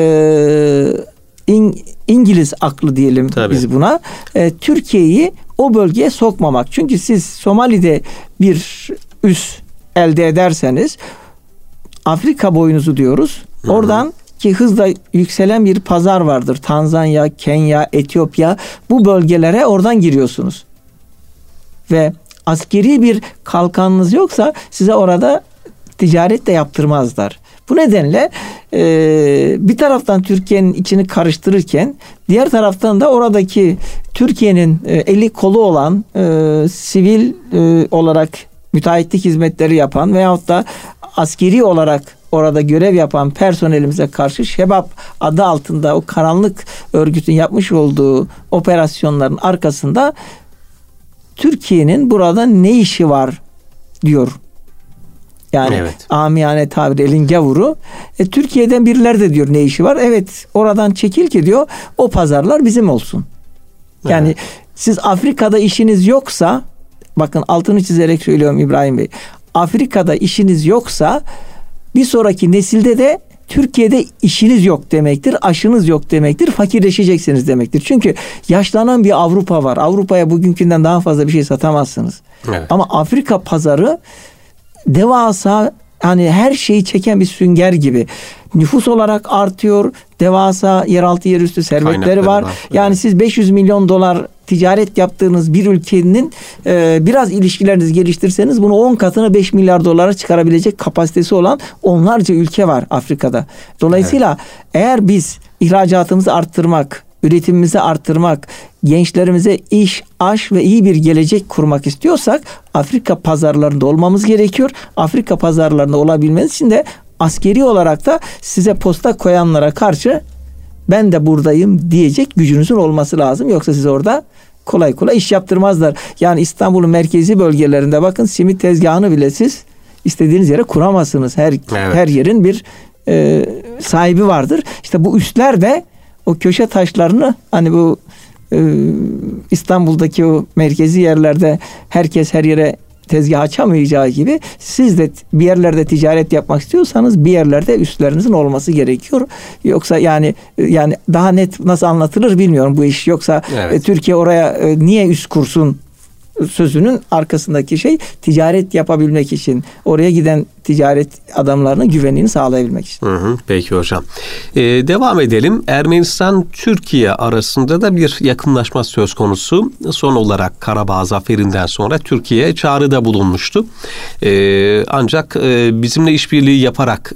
İngiliz aklı diyelim biz buna. Türkiye'yi o bölgeye sokmamak. Çünkü siz Somali'de bir üs elde ederseniz Afrika boynuzu diyoruz. Oradan ki hızla yükselen bir pazar vardır. Tanzanya, Kenya, Etiyopya, bu bölgelere oradan giriyorsunuz. Ve askeri bir kalkanınız yoksa size orada ticaret de yaptırmazlar. Bu nedenle bir taraftan Türkiye'nin içini karıştırırken diğer taraftan da oradaki Türkiye'nin eli kolu olan sivil olarak müteahhitlik hizmetleri yapan veyahut da askeri olarak orada görev yapan personelimize karşı Şebap adı altında o karanlık örgütün yapmış olduğu operasyonların arkasında Türkiye'nin burada ne işi var diyor. Yani amiyane tabir elin gavuru. Türkiye'den birileri de diyor ne işi var? Evet, oradan çekil ki diyor o pazarlar bizim olsun. Yani siz Afrika'da işiniz yoksa, bakın altını çizerek söylüyorum İbrahim Bey. Afrika'da işiniz yoksa bir sonraki nesilde de Türkiye'de işiniz yok demektir, aşınız yok demektir, fakirleşeceksiniz demektir. Çünkü yaşlanan bir Avrupa var. Avrupa'ya bugünkünden daha fazla bir şey satamazsınız. Evet. Ama Afrika pazarı devasa, hani her şeyi çeken bir sünger gibi. Nüfus olarak artıyor. Devasa yeraltı yerüstü servetleri var. Yani siz 500 milyon dolar ticaret yaptığınız bir ülkenin biraz ilişkilerinizi geliştirseniz bunu 10 katına 5 milyar dolara çıkarabilecek kapasitesi olan onlarca ülke var Afrika'da. Dolayısıyla eğer biz ihracatımızı arttırmak, üretimimizi arttırmak, gençlerimize iş, aş ve iyi bir gelecek kurmak istiyorsak Afrika pazarlarında olmamız gerekiyor. Afrika pazarlarında olabilmeniz için de askeri olarak da size posta koyanlara karşı ben de buradayım diyecek gücünüzün olması lazım. Yoksa siz orada kolay kolay iş yaptırmazlar. Yani İstanbul'un merkezi bölgelerinde bakın simit tezgahını bile siz istediğiniz yere kuramazsınız. Her yerin bir sahibi vardır. İşte bu üsler de o köşe taşlarını hani bu İstanbul'daki o merkezi yerlerde herkes her yere tezgah açamayacağı gibi siz de bir yerlerde ticaret yapmak istiyorsanız bir yerlerde üstlerinizin olması gerekiyor. Yoksa yani daha net nasıl anlatılır bilmiyorum bu iş. Yoksa Türkiye oraya niye üs kursun sözünün arkasındaki şey ticaret yapabilmek için, oraya giden ticaret adamlarının güvenliğini sağlayabilmek için. Peki hocam. Devam edelim. Ermenistan-Türkiye arasında da bir yakınlaşma söz konusu. Son olarak Karabağ zaferinden sonra Türkiye çağrıda bulunmuştu. Ancak bizimle işbirliği yaparak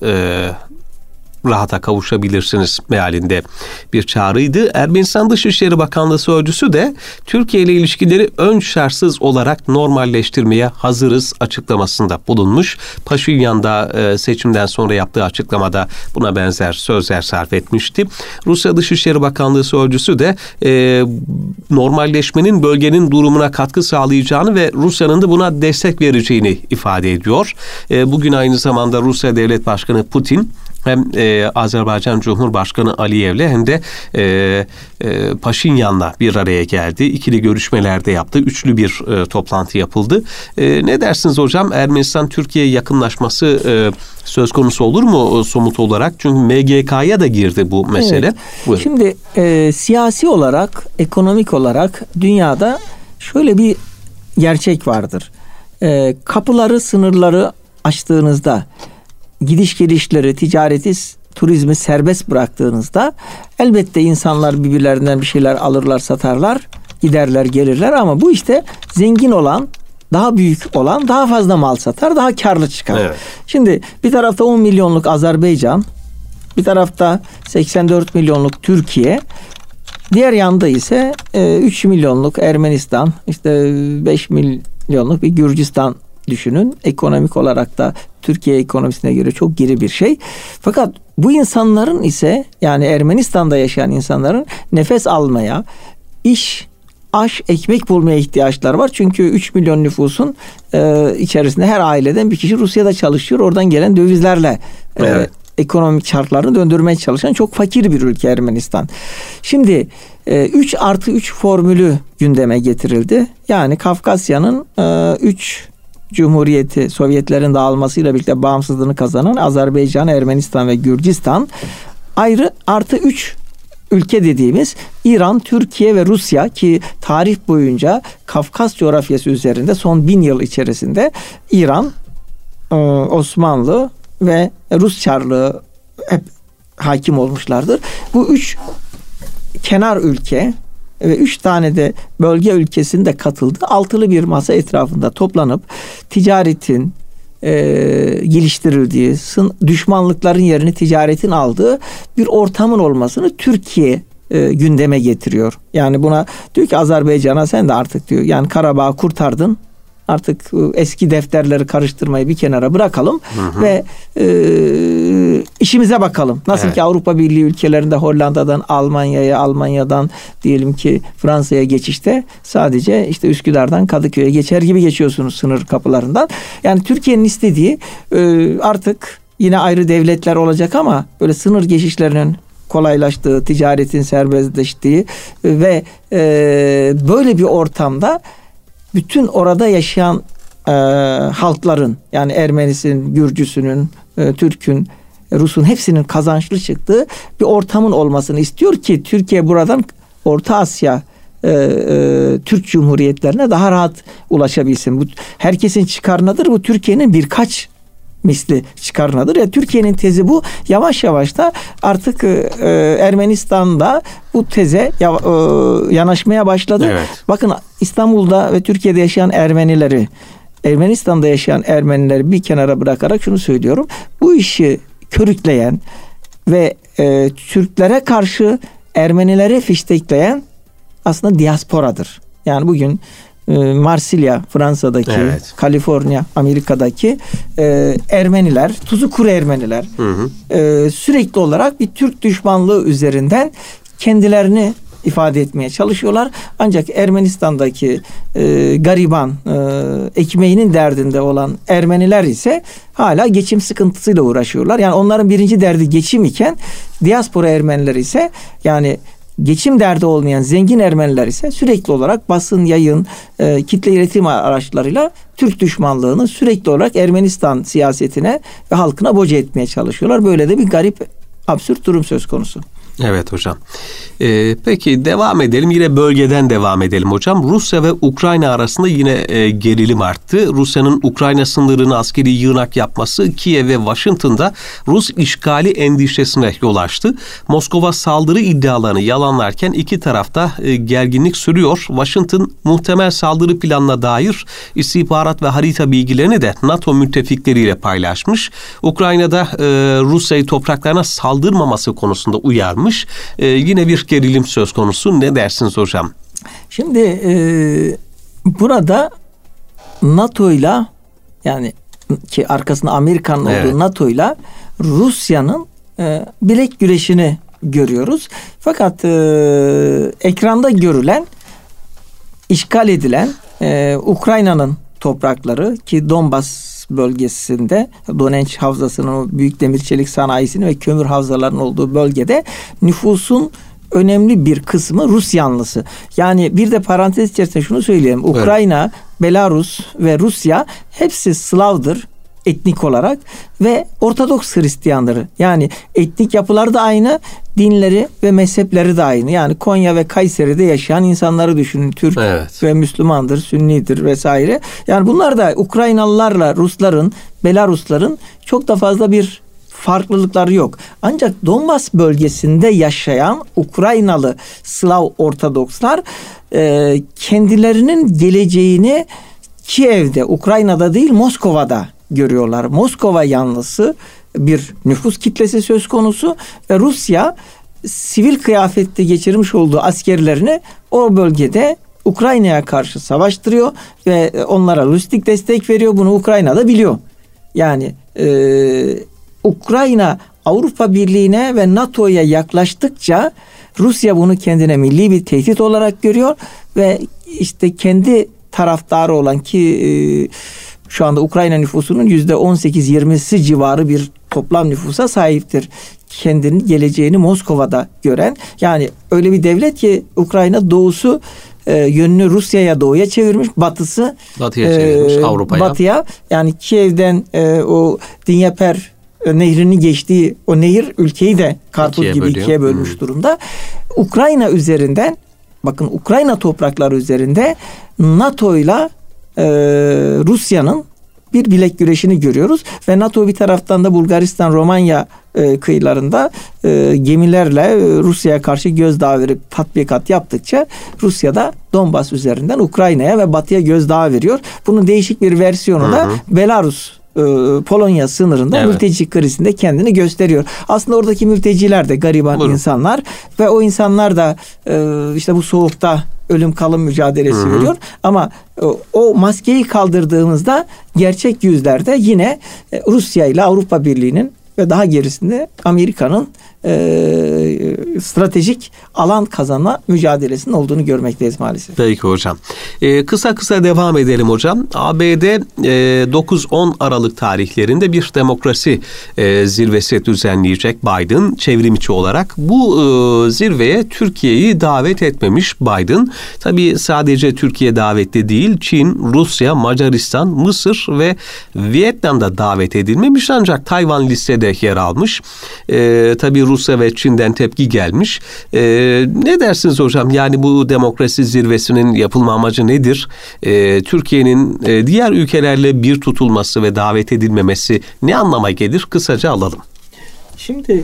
rahata kavuşabilirsiniz mealinde bir çağrıydı. Ermenistan Dışişleri Bakanlığı sözcüsü de Türkiye ile ilişkileri ön şartsız olarak normalleştirmeye hazırız açıklamasında bulunmuş. Paşinyan da seçimden sonra yaptığı açıklamada buna benzer sözler sarf etmişti. Rusya Dışişleri Bakanlığı sözcüsü de normalleşmenin bölgenin durumuna katkı sağlayacağını ve Rusya'nın da buna destek vereceğini ifade ediyor. Bugün aynı zamanda Rusya Devlet Başkanı Putin hem Azerbaycan Cumhurbaşkanı Aliyev'le hem de Paşinyan'la bir araya geldi. İkili görüşmelerde yaptı. Üçlü bir toplantı yapıldı. Ne dersiniz hocam? Ermenistan-Türkiye yakınlaşması söz konusu olur mu somut olarak? Çünkü MGK'ya da girdi bu mesele. Evet. Şimdi siyasi olarak, ekonomik olarak dünyada şöyle bir gerçek vardır. Kapıları, sınırları açtığınızda, gidiş gelişleri, ticareti, turizmi serbest bıraktığınızda elbette insanlar birbirlerinden bir şeyler alırlar, satarlar, giderler, gelirler ama bu işte zengin olan, daha büyük olan daha fazla mal satar, daha karlı çıkar. Evet. Şimdi bir tarafta 10 milyonluk Azerbaycan, bir tarafta 84 milyonluk Türkiye, diğer yanda ise 3 milyonluk Ermenistan, işte 5 milyonluk bir Gürcistan düşünün. Ekonomik olarak da Türkiye ekonomisine göre çok geri bir şey. Fakat bu insanların ise, yani Ermenistan'da yaşayan insanların nefes almaya, iş, aş, ekmek bulmaya ihtiyaçları var. Çünkü 3 milyon nüfusun içerisinde her aileden bir kişi Rusya'da çalışıyor. Oradan gelen dövizlerle ekonomik şartlarını döndürmeye çalışan çok fakir bir ülke Ermenistan. Şimdi 3+3 formülü gündeme getirildi. Yani Kafkasya'nın 3 Cumhuriyeti, Sovyetlerin dağılmasıyla birlikte bağımsızlığını kazanan Azerbaycan, Ermenistan ve Gürcistan, ayrı artı 3 ülke dediğimiz İran, Türkiye ve Rusya, ki tarih boyunca Kafkas coğrafyası üzerinde son 1000 yıl içerisinde İran, Osmanlı ve Rus Çarlığı hep hakim olmuşlardır. Bu 3 kenar ülke ve 3 tane de bölge ülkesinin de katıldığı altılı bir masa etrafında toplanıp ticaretin geliştirildiği, düşmanlıkların yerini ticaretin aldığı bir ortamın olmasını Türkiye gündeme getiriyor. Yani buna diyor ki Azerbaycan'a, sen de artık diyor, yani Karabağ'ı kurtardın, artık eski defterleri karıştırmayı bir kenara bırakalım ve işimize bakalım. Nasıl ki Avrupa Birliği ülkelerinde Hollanda'dan Almanya'ya, Almanya'dan diyelim ki Fransa'ya geçişte sadece işte Üsküdar'dan Kadıköy'e geçer gibi geçiyorsunuz sınır kapılarından. Yani Türkiye'nin istediği artık yine ayrı devletler olacak ama böyle sınır geçişlerinin kolaylaştığı, ticaretin serbestleştiği ve böyle bir ortamda bütün orada yaşayan halkların, yani Ermenisinin, Gürcüsünün, Türk'ün, Rus'un hepsinin kazançlı çıktığı bir ortamın olmasını istiyor ki Türkiye buradan Orta Asya Türk Cumhuriyetlerine daha rahat ulaşabilsin. Bu herkesin çıkarınadır. Bu Türkiye'nin birkaç misli çıkarınadır. Ya Türkiye'nin tezi bu. Yavaş yavaş da artık Ermenistan'da bu teze yanaşmaya başladı. Evet. Bakın İstanbul'da ve Türkiye'de yaşayan Ermenileri, Ermenistan'da yaşayan Ermenileri bir kenara bırakarak şunu söylüyorum. Bu işi körükleyen ve Türklere karşı Ermenileri fiştekleyen aslında diasporadır. Yani bugün Marsilya, Fransa'daki, Kaliforniya, Amerika'daki Ermeniler, tuzu kuru Ermeniler sürekli olarak bir Türk düşmanlığı üzerinden kendilerini ifade etmeye çalışıyorlar. Ancak Ermenistan'daki gariban, ekmeğinin derdinde olan Ermeniler ise hala geçim sıkıntısıyla uğraşıyorlar. Yani onların birinci derdi geçim iken diaspora Ermeniler ise, yani geçim derdi olmayan zengin Ermeniler ise sürekli olarak basın, yayın, kitle iletim araçlarıyla Türk düşmanlığını sürekli olarak Ermenistan siyasetine ve halkına boca etmeye çalışıyorlar. Böyle de bir garip, absürt durum söz konusu. Evet hocam. Peki devam edelim. Yine bölgeden devam edelim hocam. Rusya ve Ukrayna arasında yine gerilim arttı. Rusya'nın Ukrayna sınırını askeri yığınak yapması Kiev ve Washington'da Rus işgali endişesine yol açtı. Moskova saldırı iddialarını yalanlarken iki tarafta gerginlik sürüyor. Washington muhtemel saldırı planına dair istihbarat ve harita bilgilerini de NATO müttefikleriyle paylaşmış. Ukrayna'da Rusya'yı topraklarına saldırmaması konusunda uyarmış. Yine bir gerilim söz konusu. Ne dersiniz hocam? Şimdi burada NATO'yla, yani ki arkasında Amerika'nın olduğu NATO'yla Rusya'nın bilek güreşini görüyoruz. Fakat ekranda görülen, işgal edilen Ukrayna'nın toprakları, ki Donbas bölgesinde, Donetsk havzasının, o büyük demir çelik sanayisinin ve kömür havzalarının olduğu bölgede nüfusun önemli bir kısmı Rus yanlısı. Yani bir de parantez içerisinde şunu söyleyeyim. Ukrayna, Belarus ve Rusya hepsi Slav'dır etnik olarak ve Ortodoks Hristiyanları. Yani etnik yapıları da aynı, dinleri ve mezhepleri de aynı. Yani Konya ve Kayseri'de yaşayan insanları düşünün. Türk ve Müslümandır, Sünnidir vesaire. Yani bunlar da Ukraynalılarla Rusların, Belarusların çok da fazla bir farklılıkları yok. Ancak Donbas bölgesinde yaşayan Ukraynalı Slav Ortodokslar kendilerinin geleceğini Kiev'de, Ukrayna'da değil Moskova'da görüyorlar. Moskova yanlısı bir nüfus kitlesi söz konusu ve Rusya sivil kıyafette geçirmiş olduğu askerlerini o bölgede Ukrayna'ya karşı savaştırıyor ve onlara lojistik destek veriyor. Bunu Ukrayna da biliyor. Yani Ukrayna Avrupa Birliği'ne ve NATO'ya yaklaştıkça Rusya bunu kendine milli bir tehdit olarak görüyor ve işte kendi taraftarı olan ki şu anda Ukrayna nüfusunun %18-20'si civarı bir toplam nüfusa sahiptir. Kendinin geleceğini Moskova'da gören, yani öyle bir devlet ki Ukrayna doğusu yönünü Rusya'ya, doğuya çevirmiş, batısı batıya çevirmiş, Avrupa'ya. Batıya, yani Kiev'den o Dnieper nehrinin geçtiği o nehir ülkeyi de karpuz gibi ikiye bölmüş durumda. Ukrayna üzerinden, bakın Ukrayna toprakları üzerinde NATO ile Rusya'nın bir bilek güreşini görüyoruz ve NATO bir taraftan da Bulgaristan, Romanya kıyılarında gemilerle Rusya'ya karşı gözdağı verip tatbikat yaptıkça Rusya da Donbas üzerinden Ukrayna'ya ve Batı'ya gözdağı veriyor. Bunun değişik bir versiyonu da Belarus, Polonya sınırında mülteci krizinde kendini gösteriyor. Aslında oradaki mülteciler de gariban insanlar ve o insanlar da işte bu soğukta ölüm kalım mücadelesi veriyor. Ama o maskeyi kaldırdığımızda gerçek yüzlerde yine Rusya ile Avrupa Birliği'nin ve daha gerisinde Amerika'nın stratejik alan kazanma mücadelesinin olduğunu görmekteyiz maalesef. Peki hocam. Kısa devam edelim hocam. ABD 9-10 Aralık tarihlerinde bir demokrasi zirvesi düzenleyecek Biden çevrimiçi olarak. Bu zirveye Türkiye'yi davet etmemiş Biden. Tabii sadece Türkiye davetli değil. Çin, Rusya, Macaristan, Mısır ve Vietnam'da davet edilmemiş, ancak Tayvan listede yer almış. Tabii Rusya ve Çin'den tepki gelmiş. Ne dersiniz hocam? Yani bu demokrasi zirvesinin yapılma amacı nedir? Türkiye'nin diğer ülkelerle bir tutulması ve davet edilmemesi ne anlama gelir? Kısaca alalım. Şimdi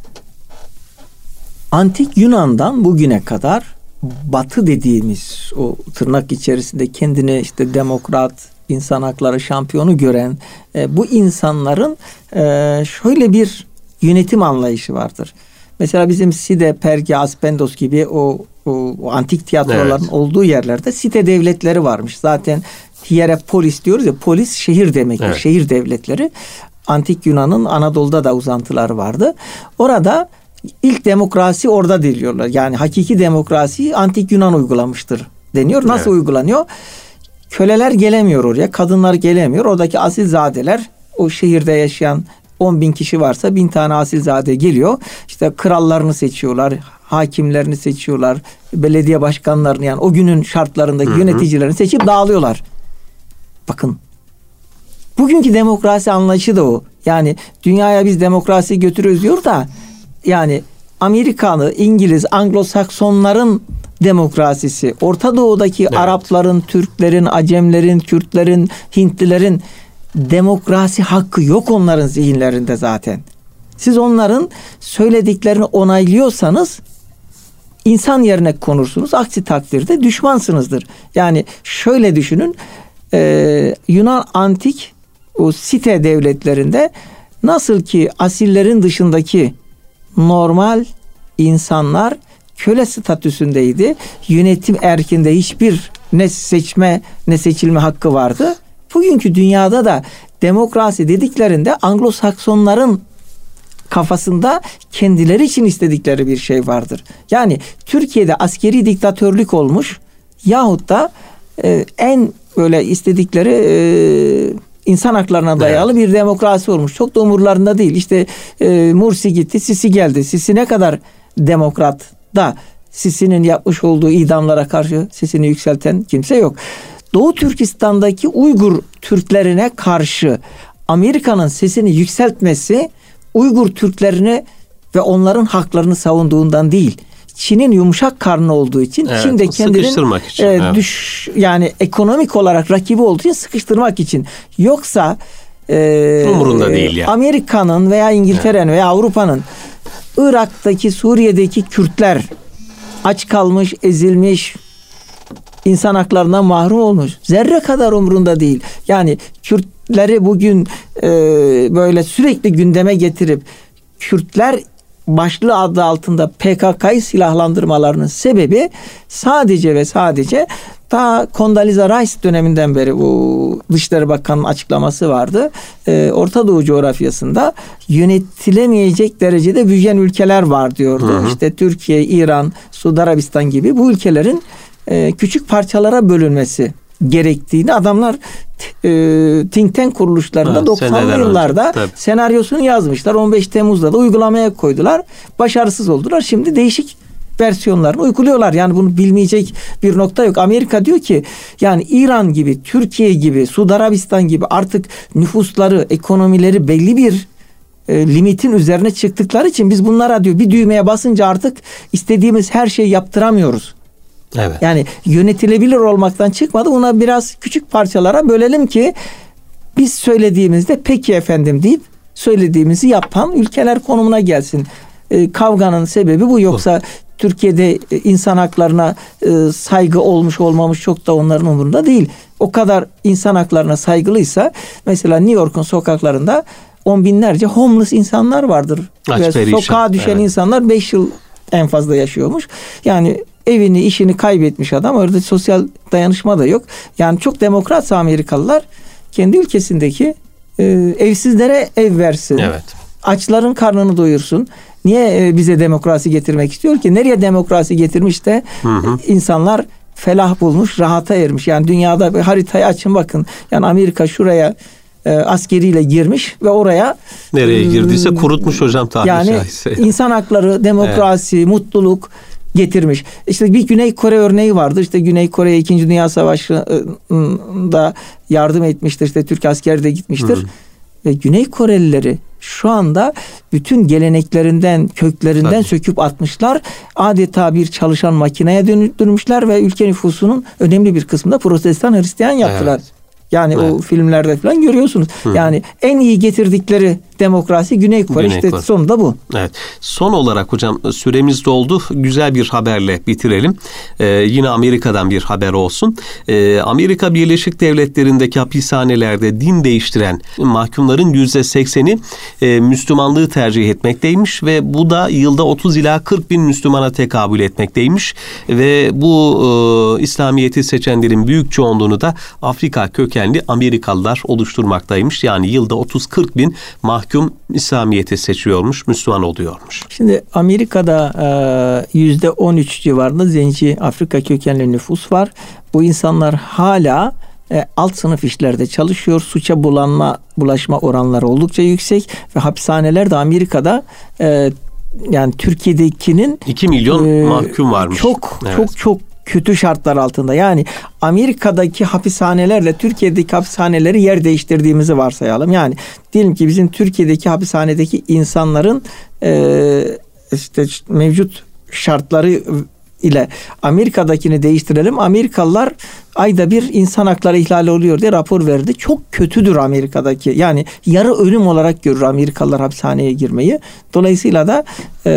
Antik Yunan'dan bugüne kadar Batı dediğimiz o tırnak içerisinde kendini işte demokrat, insan hakları şampiyonu gören bu insanların şöyle bir yönetim anlayışı vardır. Mesela bizim Side, Perge, Aspendos gibi o antik tiyatroların olduğu yerlerde site devletleri varmış. Zaten Hieropolis diyoruz ya, polis şehir demektir. Şehir devletleri. Antik Yunan'ın Anadolu'da da uzantıları vardı. Orada ilk demokrasi orada diliyorlar. Yani hakiki demokrasiyi Antik Yunan uygulamıştır deniyor. Nasıl uygulanıyor? Köleler gelemiyor oraya, kadınlar gelemiyor. Oradaki asilzadeler, o şehirde yaşayan 10.000 kişi varsa 1.000 tane asilzade geliyor. İşte krallarını seçiyorlar, hakimlerini seçiyorlar, belediye başkanlarını, yani o günün şartlarındaki yöneticilerini seçip dağılıyorlar. Bakın, bugünkü demokrasi anlayışı da o. Yani dünyaya biz demokrasi götürüyoruz diyor da, yani Amerikalı, İngiliz, Anglo-Saksonların demokrasisi, Orta Doğu'daki Arapların, Türklerin, Acemlerin, Kürtlerin, Hintlilerin demokrasi hakkı yok onların zihinlerinde zaten. Siz onların söylediklerini onaylıyorsanız insan yerine konursunuz. Aksi takdirde düşmansınızdır. Yani şöyle düşünün, Yunan antik o site devletlerinde nasıl ki asillerin dışındaki normal insanlar köle statüsündeydi. Yönetim erkinde hiçbir ne seçme ne seçilme hakkı vardı. Bugünkü dünyada da demokrasi dediklerinde Anglo-Saksonların kafasında kendileri için istedikleri bir şey vardır. Yani Türkiye'de askeri diktatörlük olmuş yahut da en böyle istedikleri insan haklarına dayalı bir demokrasi olmuş. Çok da umurlarında değil. İşte Mursi gitti, Sisi geldi. Sisi ne kadar demokrat da Sisi'nin yapmış olduğu idamlara karşı sesini yükselten kimse yok. Doğu Türkistan'daki Uygur Türklerine karşı Amerika'nın sesini yükseltmesi Uygur Türklerini ve onların haklarını savunduğundan değil. Çin'in yumuşak karnı olduğu için, Çin de kendinin yani ekonomik olarak rakibi olduğu için sıkıştırmak için. Yoksa umurunda değil yani. Amerika'nın veya İngiltere'nin veya Avrupa'nın Irak'taki, Suriye'deki Kürtler aç kalmış, ezilmiş, insan haklarından mahrum olmuş. Zerre kadar umurunda değil. Yani Kürtleri bugün böyle sürekli gündeme getirip Kürtler başlığı adı altında PKK'yı silahlandırmalarının sebebi sadece ve sadece ta Condoleezza Rice döneminden beri bu Dışişleri Bakanı'nın açıklaması vardı. Orta Doğu coğrafyasında yönetilemeyecek derecede büyüyen ülkeler var diyordu. İşte Türkiye, İran, Suudi Arabistan gibi bu ülkelerin küçük parçalara bölünmesi gerektiğini adamlar think tank kuruluşlarında 90'lı yıllarda senaryosunu yazmışlar. 15 Temmuz'da da uygulamaya koydular. Başarısız oldular. Şimdi değişik versiyonlarını uyguluyorlar. Yani bunu bilmeyecek bir nokta yok. Amerika diyor ki yani İran gibi, Türkiye gibi, Suudi Arabistan gibi artık nüfusları, ekonomileri belli bir limitin üzerine çıktıkları için biz bunlara diyor bir düğmeye basınca artık istediğimiz her şeyi yaptıramıyoruz. Evet. Yani yönetilebilir olmaktan çıkmadı. Ona biraz küçük parçalara bölelim ki biz söylediğimizde peki efendim deyip söylediğimizi yapan ülkeler konumuna gelsin. Kavganın sebebi bu. Yoksa Türkiye'de insan haklarına saygı olmuş olmamış çok da onların umurunda değil. O kadar insan haklarına saygılıysa mesela New York'un sokaklarında on binlerce homeless insanlar vardır. Ve sokağa düşen insanlar 5 yıl en fazla yaşıyormuş. Yani evini, işini kaybetmiş adam. Orada sosyal dayanışma da yok. Yani çok demokratsa Amerikalılar kendi ülkesindeki evsizlere ev versin. Evet. Açların karnını doyursun. Niye bize demokrasi getirmek istiyor ki? Nereye demokrasi getirmiş de insanlar felah bulmuş, rahata ermiş. Yani dünyada bir haritayı açın bakın. Yani Amerika şuraya askeriyle girmiş ve oraya nereye girdiyse kurutmuş hocam tabiri yani caizse. İnsan hakları, demokrasi, mutluluk getirmiş. İşte bir Güney Kore örneği vardır. İşte Güney Kore'ye 2. Dünya Savaşı'nda yardım etmiştir. İşte Türk askeri de gitmiştir. Ve Güney Korelileri şu anda bütün geleneklerinden, köklerinden söküp atmışlar. Adeta bir çalışan makineye dönüşmüşler ve ülke nüfusunun önemli bir kısmında Protestan Hristiyan yaptılar. Evet. Yani o filmlerde falan görüyorsunuz. Yani en iyi getirdikleri demokrasi Güney Kore. İşte sonunda bu. Evet. Son olarak hocam süremiz doldu. Güzel bir haberle bitirelim. Yine Amerika'dan bir haber olsun. Amerika Birleşik Devletleri'ndeki hapishanelerde din değiştiren mahkumların %80'i Müslümanlığı tercih etmekteymiş ve bu da yılda 30 ila 40 bin Müslümana tekabül etmekteymiş ve bu İslamiyet'i seçenlerin büyük çoğunluğunu da Afrika kökenli Amerikalılar oluşturmaktaymış. Yani yılda 30-40 bin mahkum İslamiyet'i seçiyormuş, Müslüman oluyormuş. Şimdi Amerika'da %13 civarında zenci Afrika kökenli nüfus var. Bu insanlar hala alt sınıf işlerde çalışıyor. Suça bulaşma oranları oldukça yüksek ve hapishaneler de Amerika'da yani Türkiye'dekinin 2 milyon mahkum varmış. Çok kötü şartlar altında. Yani Amerika'daki hapishanelerle Türkiye'deki hapishaneleri yer değiştirdiğimizi varsayalım. Yani diyelim ki bizim Türkiye'deki hapishanedeki insanların işte mevcut şartları ile Amerika'dakini değiştirelim. Amerikalılar ayda bir insan hakları ihlali oluyor diye rapor verdi. Çok kötüdür Amerika'daki. Yani yarı ölüm olarak görür Amerikalılar hapishaneye girmeyi. Dolayısıyla da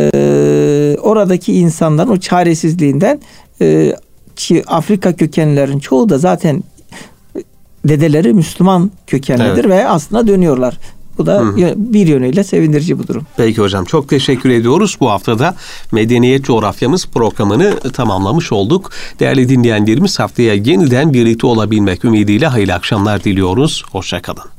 oradaki insanların o çaresizliğinden ki Afrika kökenlilerin çoğu da zaten dedeleri Müslüman kökenlidir ve aslında dönüyorlar. Bu da bir yönüyle sevindirici bu durum. Peki hocam çok teşekkür ediyoruz. Bu haftada Medeniyet Coğrafyamız programını tamamlamış olduk. Değerli dinleyenlerimiz haftaya yeniden birlikte olabilmek ümidiyle hayırlı akşamlar diliyoruz. Hoşça kalın.